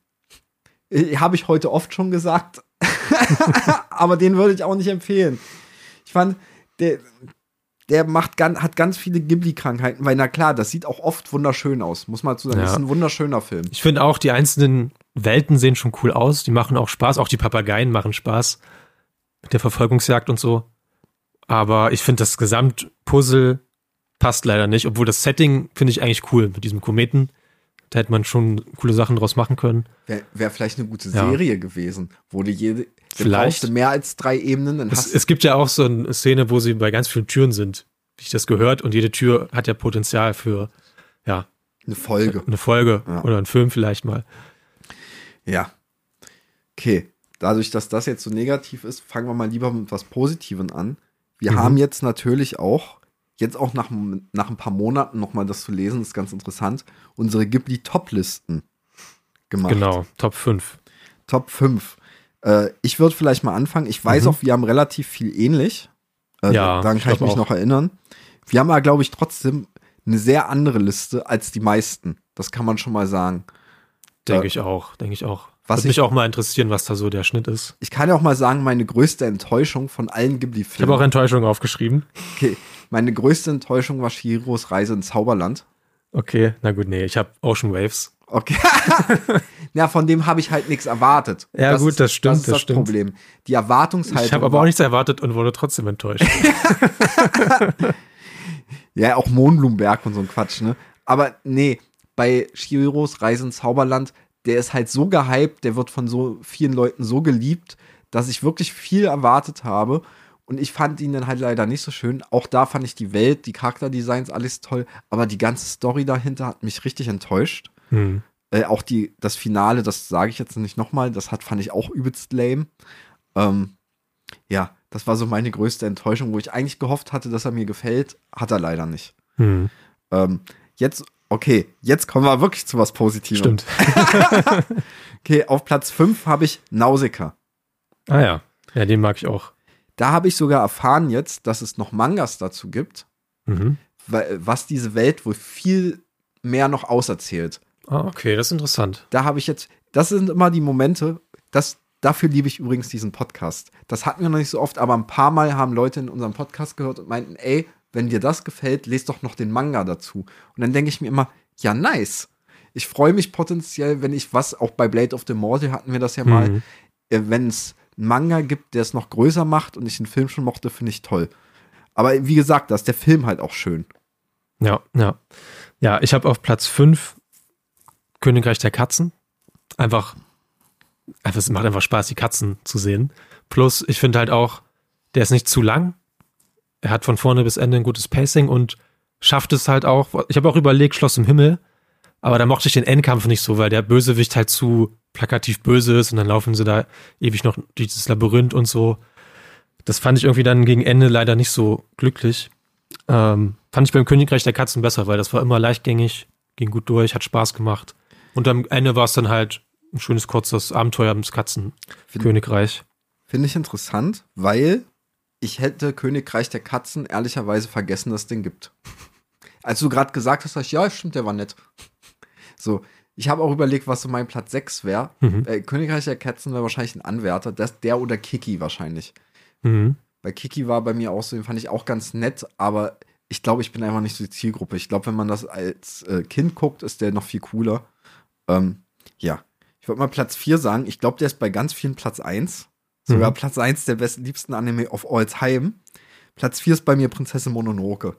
Habe ich heute oft schon gesagt, aber den würde ich auch nicht empfehlen. Ich fand, der hat ganz viele Ghibli-Krankheiten, weil na klar, das sieht auch oft wunderschön aus, muss man dazu sagen. Ja. Das ist ein wunderschöner Film. Ich finde auch, die einzelnen Welten sehen schon cool aus, die machen auch Spaß, auch die Papageien machen Spaß mit der Verfolgungsjagd und so. Aber ich finde, das Gesamtpuzzle passt leider nicht, obwohl das Setting finde ich eigentlich cool mit diesem Kometen. Da hätte man schon coole Sachen draus machen können. Wäre vielleicht eine gute Serie gewesen, wo vielleicht mehr als 3 Ebenen. Es gibt ja auch so eine Szene, wo sie bei ganz vielen Türen sind, wie ich das gehört, und jede Tür hat ja Potenzial für eine Folge. Oder einen Film vielleicht mal. Ja. Okay. Dadurch, dass das jetzt so negativ ist, fangen wir mal lieber mit was Positivem an. Wir haben jetzt natürlich auch nach ein paar Monaten nochmal das zu lesen, ist ganz interessant, unsere Ghibli-Top-Listen gemacht. Genau, Top 5. Top 5. Ich würde vielleicht mal anfangen. Ich weiß auch, wir haben relativ viel ähnlich. Daran kann ich mich noch erinnern. Wir haben aber, glaube ich, trotzdem eine sehr andere Liste als die meisten. Das kann man schon mal sagen. Denke ich auch. Würde mich auch mal interessieren, was da so der Schnitt ist. Ich kann ja auch mal sagen, meine größte Enttäuschung von allen Ghibli-Filmen. Ich habe auch Enttäuschung aufgeschrieben. Okay, meine größte Enttäuschung war Chihiros Reise ins Zauberland. Okay, na gut, nee, ich habe Ocean Waves. Okay. Ja, von dem habe ich halt nichts erwartet. Ja, das stimmt. Das ist das Problem. Die Erwartungshaltung. Ich habe aber auch nichts erwartet und wurde trotzdem enttäuscht. Ja, auch Mohnblumenberg und so ein Quatsch, ne? Aber nee, bei Chihiros Reise ins Zauberland, der ist halt so gehypt, der wird von so vielen Leuten so geliebt, dass ich wirklich viel erwartet habe. Und ich fand ihn dann halt leider nicht so schön. Auch da fand ich die Welt, die Charakterdesigns, alles toll. Aber die ganze Story dahinter hat mich richtig enttäuscht. Auch das Finale, das sage ich jetzt nicht nochmal, fand ich auch übelst lame. Ja, das war so meine größte Enttäuschung, wo ich eigentlich gehofft hatte, dass er mir gefällt. Hat er leider nicht. Jetzt kommen wir wirklich zu was Positivem. Stimmt. Okay, auf Platz 5 habe ich Nausicaa. Ah ja, den mag ich auch. Da habe ich sogar erfahren jetzt, dass es noch Mangas dazu gibt, was diese Welt wohl viel mehr noch auserzählt. Ah, okay, das ist interessant. Da habe ich jetzt, das sind immer die Momente, dafür liebe ich übrigens diesen Podcast. Das hatten wir noch nicht so oft, aber ein paar Mal haben Leute in unserem Podcast gehört und meinten, ey, wenn dir das gefällt, lest doch noch den Manga dazu. Und dann denke ich mir immer, ja, nice. Ich freue mich potenziell, wenn ich auch bei Blade of the Immortal hatten wir das ja mal, wenn es einen Manga gibt, der es noch größer macht und ich den Film schon mochte, finde ich toll. Aber wie gesagt, da ist der Film halt auch schön. Ja. Ja, ich habe auf Platz 5 Königreich der Katzen. Es macht einfach Spaß, die Katzen zu sehen. Plus, ich finde halt auch, der ist nicht zu lang. Er hat von vorne bis Ende ein gutes Pacing und schafft es halt auch. Ich habe auch überlegt, Schloss im Himmel, aber da mochte ich den Endkampf nicht so, weil der Bösewicht halt zu plakativ böse ist und dann laufen sie da ewig noch durch dieses Labyrinth und so. Das fand ich irgendwie dann gegen Ende leider nicht so glücklich. Fand ich beim Königreich der Katzen besser, weil das war immer leichtgängig, ging gut durch, hat Spaß gemacht. Und am Ende war es dann halt ein schönes, kurzes Abenteuer ins Katzenkönigreich. Finde ich interessant, weil ich hätte Königreich der Katzen ehrlicherweise vergessen, dass es den gibt. Als du gerade gesagt hast, ja, stimmt, der war nett. So, ich habe auch überlegt, was so mein Platz 6 wäre. Königreich der Katzen wäre wahrscheinlich ein Anwärter. Der oder Kiki wahrscheinlich. Weil Kiki war bei mir auch so, den fand ich auch ganz nett, aber ich glaube, ich bin einfach nicht so die Zielgruppe. Ich glaube, wenn man das als Kind guckt, ist der noch viel cooler. Ja, ich würde mal Platz 4 sagen. Ich glaube, der ist bei ganz vielen Platz 1. Sogar Platz 1 der liebsten Anime of all time. Platz 4 ist bei mir Prinzessin Mononoke.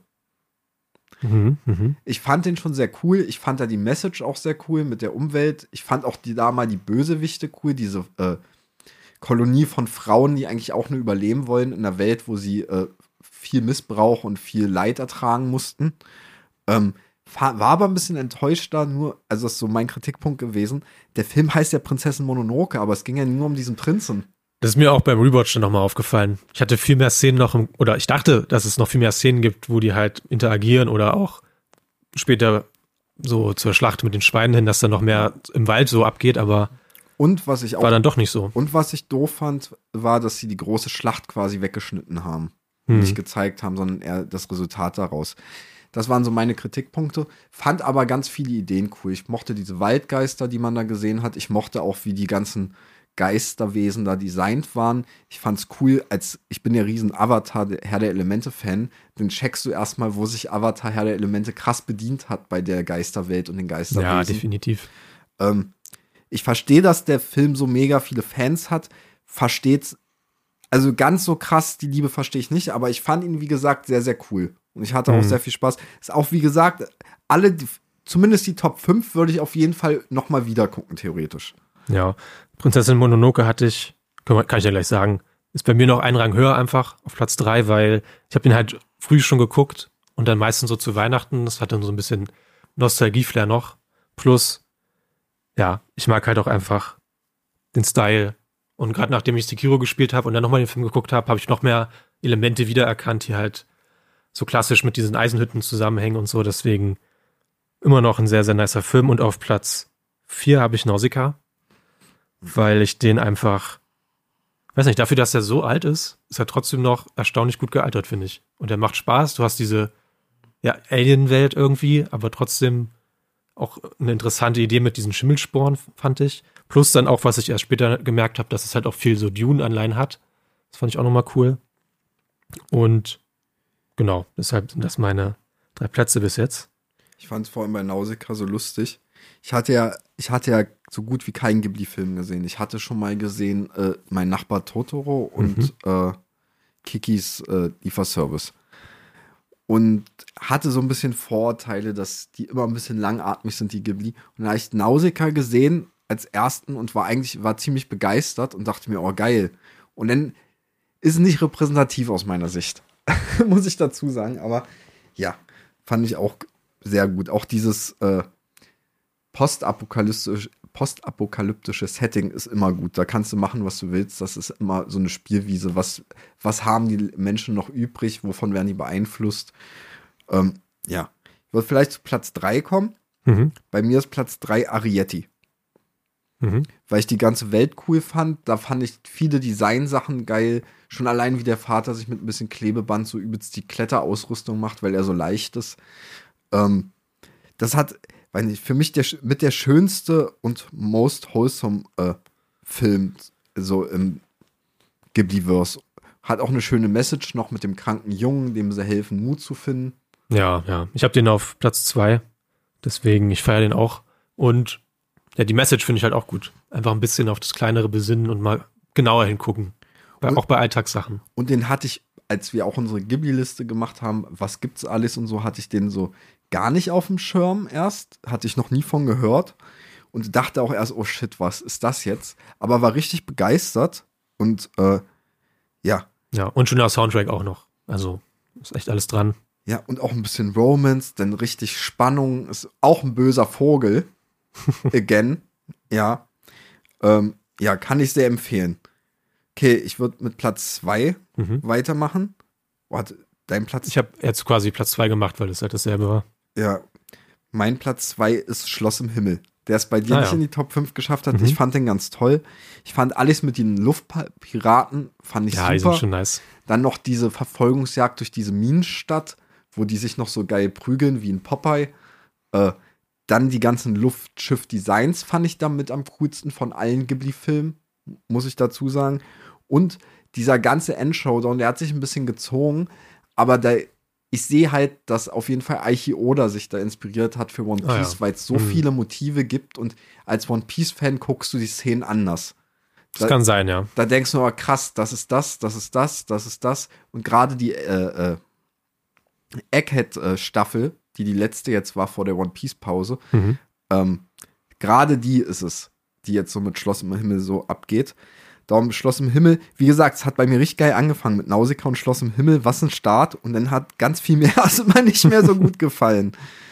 Ich fand den schon sehr cool. Ich fand da die Message auch sehr cool mit der Umwelt. Ich fand auch die Bösewichte cool. Diese Kolonie von Frauen, die eigentlich auch nur überleben wollen in einer Welt, wo sie viel Missbrauch und viel Leid ertragen mussten. War aber ein bisschen enttäuscht da, also das ist so mein Kritikpunkt gewesen. Der Film heißt ja Prinzessin Mononoke, aber es ging ja nur um diesen Prinzen. Das ist mir auch beim Rewatch dann nochmal aufgefallen. Ich hatte viel mehr Szenen oder ich dachte, dass es noch viel mehr Szenen gibt, wo die halt interagieren oder auch später so zur Schlacht mit den Schweinen hin, dass dann noch mehr im Wald so abgeht, aber war dann doch nicht so. Und was ich doof fand, war, dass sie die große Schlacht quasi weggeschnitten haben. Nicht gezeigt haben, sondern eher das Resultat daraus. Das waren so meine Kritikpunkte. Fand aber ganz viele Ideen cool. Ich mochte diese Waldgeister, die man da gesehen hat. Ich mochte auch, wie die ganzen Geisterwesen da designt waren. Ich fand's cool, ich bin ja riesen Avatar, Herr der Elemente-Fan, dann checkst du erstmal, wo sich Avatar, Herr der Elemente krass bedient hat bei der Geisterwelt und den Geisterwesen. Ja, definitiv. Ich verstehe, dass der Film so mega viele Fans hat. Also ganz so krass, die Liebe verstehe ich nicht, aber ich fand ihn, wie gesagt, sehr, sehr cool. Und ich hatte auch sehr viel Spaß. Ist auch, wie gesagt, zumindest die Top 5 würde ich auf jeden Fall nochmal wieder gucken, theoretisch. Ja, Prinzessin Mononoke kann ich ja gleich sagen, ist bei mir noch einen Rang höher einfach, auf Platz 3, weil ich habe ihn halt früh schon geguckt und dann meistens so zu Weihnachten, das hat dann so ein bisschen Nostalgie-Flair noch. Plus, ja, ich mag halt auch einfach den Style. Und gerade nachdem ich Sekiro gespielt habe und dann nochmal den Film geguckt habe, habe ich noch mehr Elemente wiedererkannt, die halt so klassisch mit diesen Eisenhütten zusammenhängen und so. Deswegen immer noch ein sehr, sehr nicer Film. Und auf Platz 4 habe ich Nausicaa, weil ich den einfach, weiß nicht, dafür, dass er so alt ist er trotzdem noch erstaunlich gut gealtert, finde ich. Und er macht Spaß. Du hast diese Alien-Welt irgendwie, aber trotzdem auch eine interessante Idee mit diesen Schimmelsporen, fand ich. Plus dann auch, was ich erst später gemerkt habe, dass es halt auch viel so Dune-Anleihen hat. Das fand ich auch nochmal cool. Und genau, deshalb sind das meine 3 Plätze bis jetzt. Ich fand es vor allem bei Nausicaa so lustig. Ich hatte ja so gut wie keinen Ghibli-Film gesehen. Ich hatte schon mal gesehen Mein Nachbar Totoro und Kikis Lieferservice. Und hatte so ein bisschen Vorurteile, dass die immer ein bisschen langatmig sind, die Ghibli. Und dann habe ich Nausicaa gesehen als ersten und war ziemlich begeistert und dachte mir, oh geil. Und dann ist es nicht repräsentativ aus meiner Sicht. Muss ich dazu sagen. Aber ja, fand ich auch sehr gut. Auch dieses postapokalyptische Setting ist immer gut. Da kannst du machen, was du willst. Das ist immer so eine Spielwiese. Was haben die Menschen noch übrig? Wovon werden die beeinflusst? Ja. Ich würde vielleicht zu Platz 3 kommen. Bei mir ist Platz 3 Arrietty. Weil ich die ganze Welt cool fand. Da fand ich viele Designsachen geil. Schon allein, wie der Vater sich mit ein bisschen Klebeband so übelst die Kletterausrüstung macht, weil er so leicht ist. Das hat, weiß nicht, für mich mit der schönste und most wholesome Film so im Ghibli-Verse. Hat auch eine schöne Message noch mit dem kranken Jungen, dem sie helfen, Mut zu finden. Ja. Ich habe den auf Platz 2. Deswegen, ich feiere den auch. Und ja, die Message finde ich halt auch gut. Einfach ein bisschen auf das Kleinere besinnen und mal genauer hingucken. Auch bei Alltagssachen. Und den hatte ich, als wir auch unsere Ghibli-Liste gemacht haben, was gibt's alles und so, hatte ich den so gar nicht auf dem Schirm erst. Hatte ich noch nie von gehört. Und dachte auch erst, oh shit, was ist das jetzt? Aber war richtig begeistert. Und ja. Ja, und schöner Soundtrack auch noch. Also ist echt alles dran. Ja, und auch ein bisschen Romance, dann richtig Spannung. Ist auch ein böser Vogel. Again. Ja. Ja, kann ich sehr empfehlen. Okay, ich würde mit Platz 2 weitermachen. Warte, dein Platz? Ich habe jetzt quasi Platz 2 gemacht, weil es halt dasselbe war. Ja, mein Platz 2 ist Schloss im Himmel. Der es bei dir nicht in die Top 5 geschafft hat. Ich fand den ganz toll. Ich fand alles mit den Luftpiraten, fand ich super. Die sind schon nice. Dann noch diese Verfolgungsjagd durch diese Minenstadt, wo die sich noch so geil prügeln wie in Popeye. Dann die ganzen Luftschiff-Designs fand ich damit am coolsten von allen Ghibli-Filmen, muss ich dazu sagen. Und dieser ganze Endshowdown, der hat sich ein bisschen gezogen, aber ich sehe halt, dass auf jeden Fall Aichi Oda sich da inspiriert hat für One Piece, weil es so viele Motive gibt und als One Piece-Fan guckst du die Szenen anders. Das kann sein, ja. Da denkst du, oh, krass, das ist das, das ist das, das ist das. Und gerade die Egghead-Staffel, die letzte jetzt war vor der One Piece-Pause, gerade die ist es, die jetzt so mit Schloss im Himmel so abgeht. Darum Schloss im Himmel, wie gesagt, es hat bei mir richtig geil angefangen mit Nausicaa und Schloss im Himmel, was ein Start. Und dann hat ganz viel mehr immer nicht mehr so gut gefallen.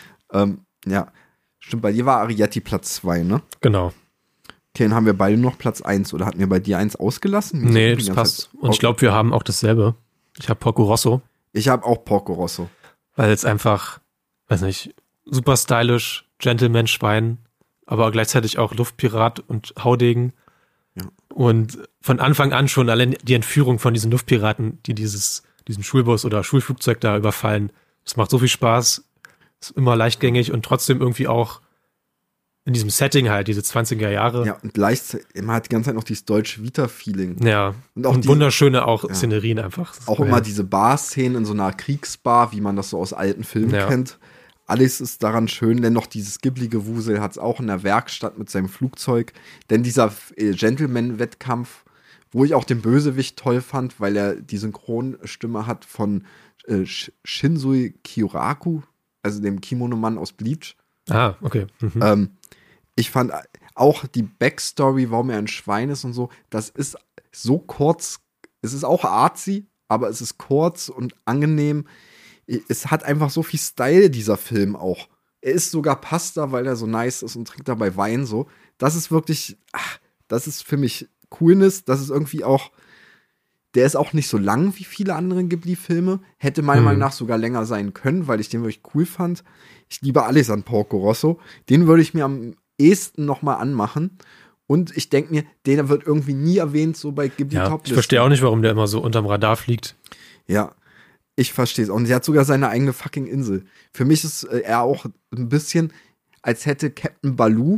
Ja, stimmt, bei dir war Arrietty Platz 2, ne? Genau. Okay, dann haben wir beide noch Platz 1. Oder hatten wir bei dir 1 ausgelassen? Nee, das passt. Und ich glaube, wir haben auch dasselbe. Ich habe Porco Rosso. Ich habe auch Porco Rosso. Weil es einfach, weiß nicht, super stylisch, Gentleman-Schwein, aber gleichzeitig auch Luftpirat und Haudegen. Ja. Und von Anfang an schon allein die Entführung von diesen Luftpiraten, die diesen Schulbus oder Schulflugzeug da überfallen, das macht so viel Spaß, ist immer leichtgängig und trotzdem irgendwie auch in diesem Setting halt, diese 20er Jahre. Ja, und gleichzeitig, man hat die ganze Zeit noch dieses deutsche Vita-Feeling. Ja, und wunderschöne auch Szenerien einfach. Auch immer diese Bar-Szenen in so einer Kriegsbar, wie man das so aus alten Filmen kennt. Alles ist daran schön, denn noch dieses Ghibli-Gewusel hat es auch in der Werkstatt mit seinem Flugzeug. Denn dieser Gentleman-Wettkampf, wo ich auch den Bösewicht toll fand, weil er die Synchronstimme hat von Shinsui Kyoraku, also dem Kimono-Mann aus Bleach. Ah, okay. Ich fand auch die Backstory, warum er ein Schwein ist und so, das ist so kurz. Es ist auch artsy, aber es ist kurz und angenehm. Es hat einfach so viel Style, dieser Film auch. Er isst sogar Pasta, weil er so nice ist und trinkt dabei Wein so. Das ist wirklich, das ist für mich Coolness. Das ist irgendwie auch, der ist auch nicht so lang wie viele andere Ghibli-Filme. Hätte meiner Meinung nach sogar länger sein können, weil ich den wirklich cool fand. Ich liebe alles an Porco Rosso. Den würde ich mir am ehesten noch mal anmachen. Und ich denke mir, der wird irgendwie nie erwähnt, so bei Ghibli-Top-Listen. Ich verstehe auch nicht, warum der immer so unterm Radar fliegt. Ja, ich verstehe es. Und sie hat sogar seine eigene fucking Insel. Für mich ist er auch ein bisschen, als hätte Captain Baloo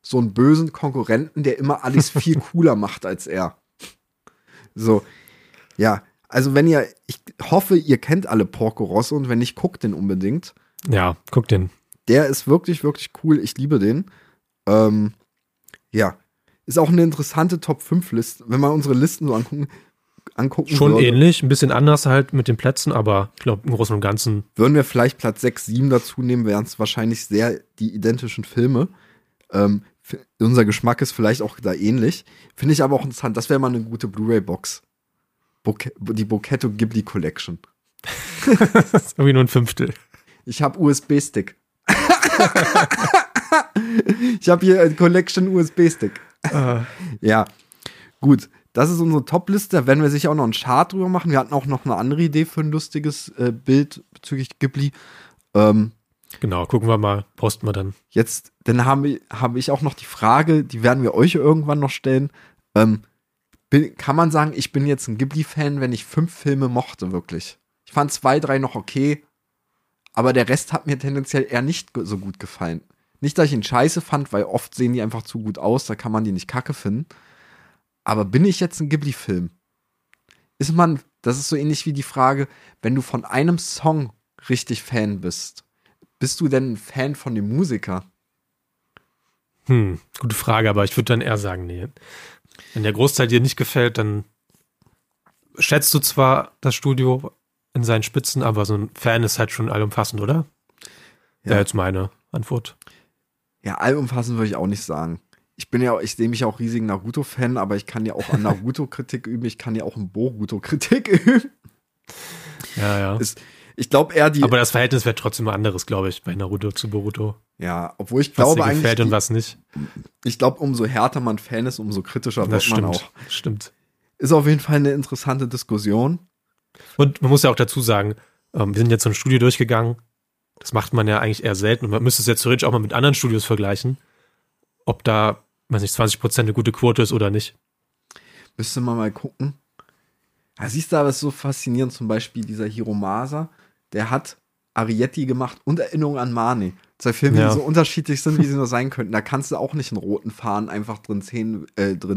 so einen bösen Konkurrenten, der immer alles viel cooler macht als er. So, ja, also ich hoffe, ihr kennt alle Porco Rosso und wenn nicht, guckt den unbedingt. Ja, guckt den. Der ist wirklich, wirklich cool. Ich liebe den. Ja, ist auch eine interessante Top-5-Liste, wenn man unsere Listen so angucken schon würde. Ähnlich, ein bisschen anders halt mit den Plätzen, aber ich glaube, im Großen und Ganzen. Würden wir vielleicht Platz 6, 7 dazu nehmen, wären es wahrscheinlich sehr die identischen Filme. Unser Geschmack ist vielleicht auch da ähnlich. Finde ich aber auch interessant. Das wäre mal eine gute Blu-ray-Box. Die Bocchetto Ghibli Collection. Das ist irgendwie nur ein Fünftel. Ich habe USB-Stick. Ich habe hier eine Collection USB-Stick. Ja, gut. Das ist unsere Top-Liste. Da werden wir sicher auch noch einen Chart drüber machen. Wir hatten auch noch eine andere Idee für ein lustiges Bild bezüglich Ghibli. Genau, gucken wir mal, posten wir dann. Jetzt, dann habe ich auch noch die Frage, die werden wir euch irgendwann noch stellen. Kann man sagen, ich bin jetzt ein Ghibli-Fan, wenn ich 5 Filme mochte, wirklich? Ich fand 2, 3 noch okay, aber der Rest hat mir tendenziell eher nicht so gut gefallen. Nicht, dass ich ihn scheiße fand, weil oft sehen die einfach zu gut aus, da kann man die nicht kacke finden. Aber bin ich jetzt ein Ghibli-Film? Das ist so ähnlich wie die Frage, wenn du von einem Song richtig Fan bist du denn ein Fan von dem Musiker? Gute Frage, aber ich würde dann eher sagen, nee. Wenn der Großteil dir nicht gefällt, dann schätzt du zwar das Studio in seinen Spitzen, aber so ein Fan ist halt schon allumfassend, oder? Ja. Wäre jetzt meine Antwort. Ja, allumfassend würde ich auch nicht sagen. Ich sehe mich auch riesigen Naruto-Fan, aber ich kann ja auch an Naruto-Kritik üben, ich kann ja auch an Boruto-Kritik üben. Ja. Ich glaube eher aber das Verhältnis wäre trotzdem ein anderes, glaube ich, bei Naruto zu Boruto. Ja, obwohl ich glaube was dir eigentlich. gefällt und was nicht. Ich glaube, umso härter man Fan ist, umso kritischer wird man auch. Das stimmt. Ist auf jeden Fall eine interessante Diskussion. Und man muss ja auch dazu sagen, wir sind jetzt so ein Studio durchgegangen. Das macht man ja eigentlich eher selten. Und man müsste es jetzt theoretisch auch mal mit anderen Studios vergleichen. Ob da, 20% eine gute Quote ist oder nicht. Müsste man mal gucken. Ja, siehst du, aber es ist so faszinierend, zum Beispiel dieser Hiromasa, der hat Arietti gemacht und Erinnerung an Marnie. 2 Filme, die so unterschiedlich sind, wie sie nur sein könnten. Da kannst du auch nicht einen roten Faden einfach drin sehen,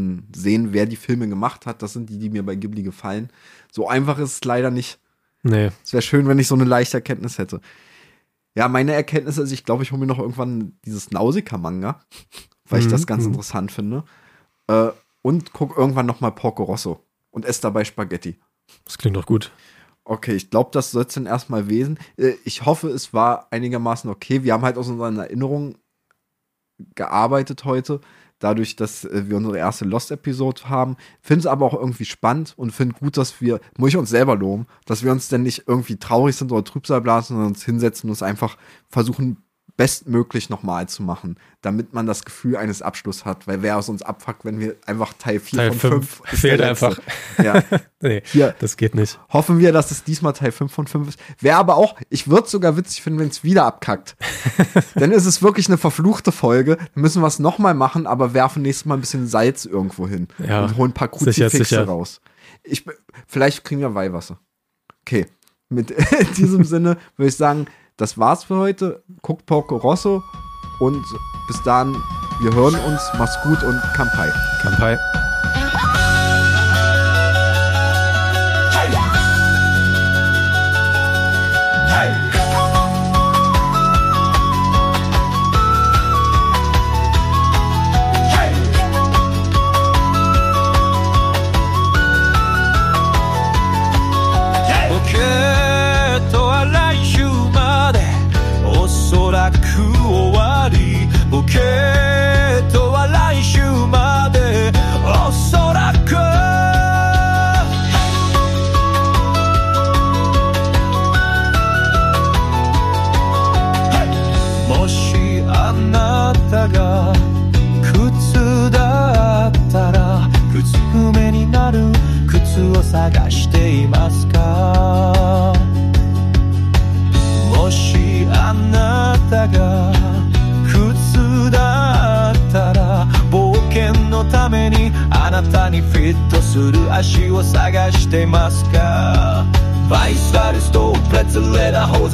wer die Filme gemacht hat. Das sind die mir bei Ghibli gefallen. So einfach ist es leider nicht. Nee. Es wäre schön, wenn ich so eine leichte Erkenntnis hätte. Ja, meine Erkenntnis ist, ich glaube, ich hole mir noch irgendwann dieses Nausicaa-Manga, weil ich das ganz interessant finde. Und gucke irgendwann noch mal Porco Rosso und esse dabei Spaghetti. Das klingt doch gut. Okay, ich glaube, das soll es dann erstmal gewesen. Ich hoffe, es war einigermaßen okay. Wir haben halt aus unseren Erinnerungen gearbeitet heute, dadurch, dass wir unsere erste Lost-Episode haben. Finde es aber auch irgendwie spannend und finde gut, dass muss ich uns selber loben, dass wir uns denn nicht irgendwie traurig sind oder Trübsal blasen, sondern uns hinsetzen und uns einfach versuchen, bestmöglich nochmal zu machen, damit man das Gefühl eines Abschlusses hat, weil wer aus uns abfuckt, wenn wir einfach Teil 4 von 5 fehlt einfach. Ja. Nee, hier das geht nicht. Hoffen wir, dass es diesmal Teil 5 von 5 ist. Wäre aber auch, ich würde es sogar witzig finden, wenn es wieder abkackt. Dann ist es wirklich eine verfluchte Folge. Dann müssen wir es nochmal machen, aber werfen nächstes Mal ein bisschen Salz irgendwo hin und holen ein paar Kruzifixe raus. Vielleicht kriegen wir Weihwasser. Okay, mit diesem Sinne würde ich sagen, das war's für heute. Guckt Porco Rosso und bis dann, wir hören uns. Macht's gut und Kampai. Kampai.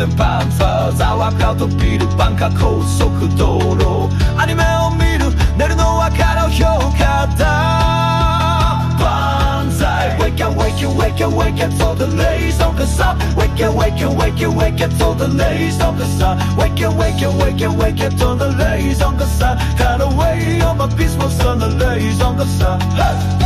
Sauerkraut und Bier, Banker, Kohl, Sockel, Doro. Anime und Miru, Banzai, wake up, wake you, wake you, wake up for the lays on the sun. Wake you, wake you, wake you, wake up for the lays on the sun. Wake you, wake you, wake you, wake up for the lays on the sun. Cut away all my peaceful sun, the lays on the sun. Hey!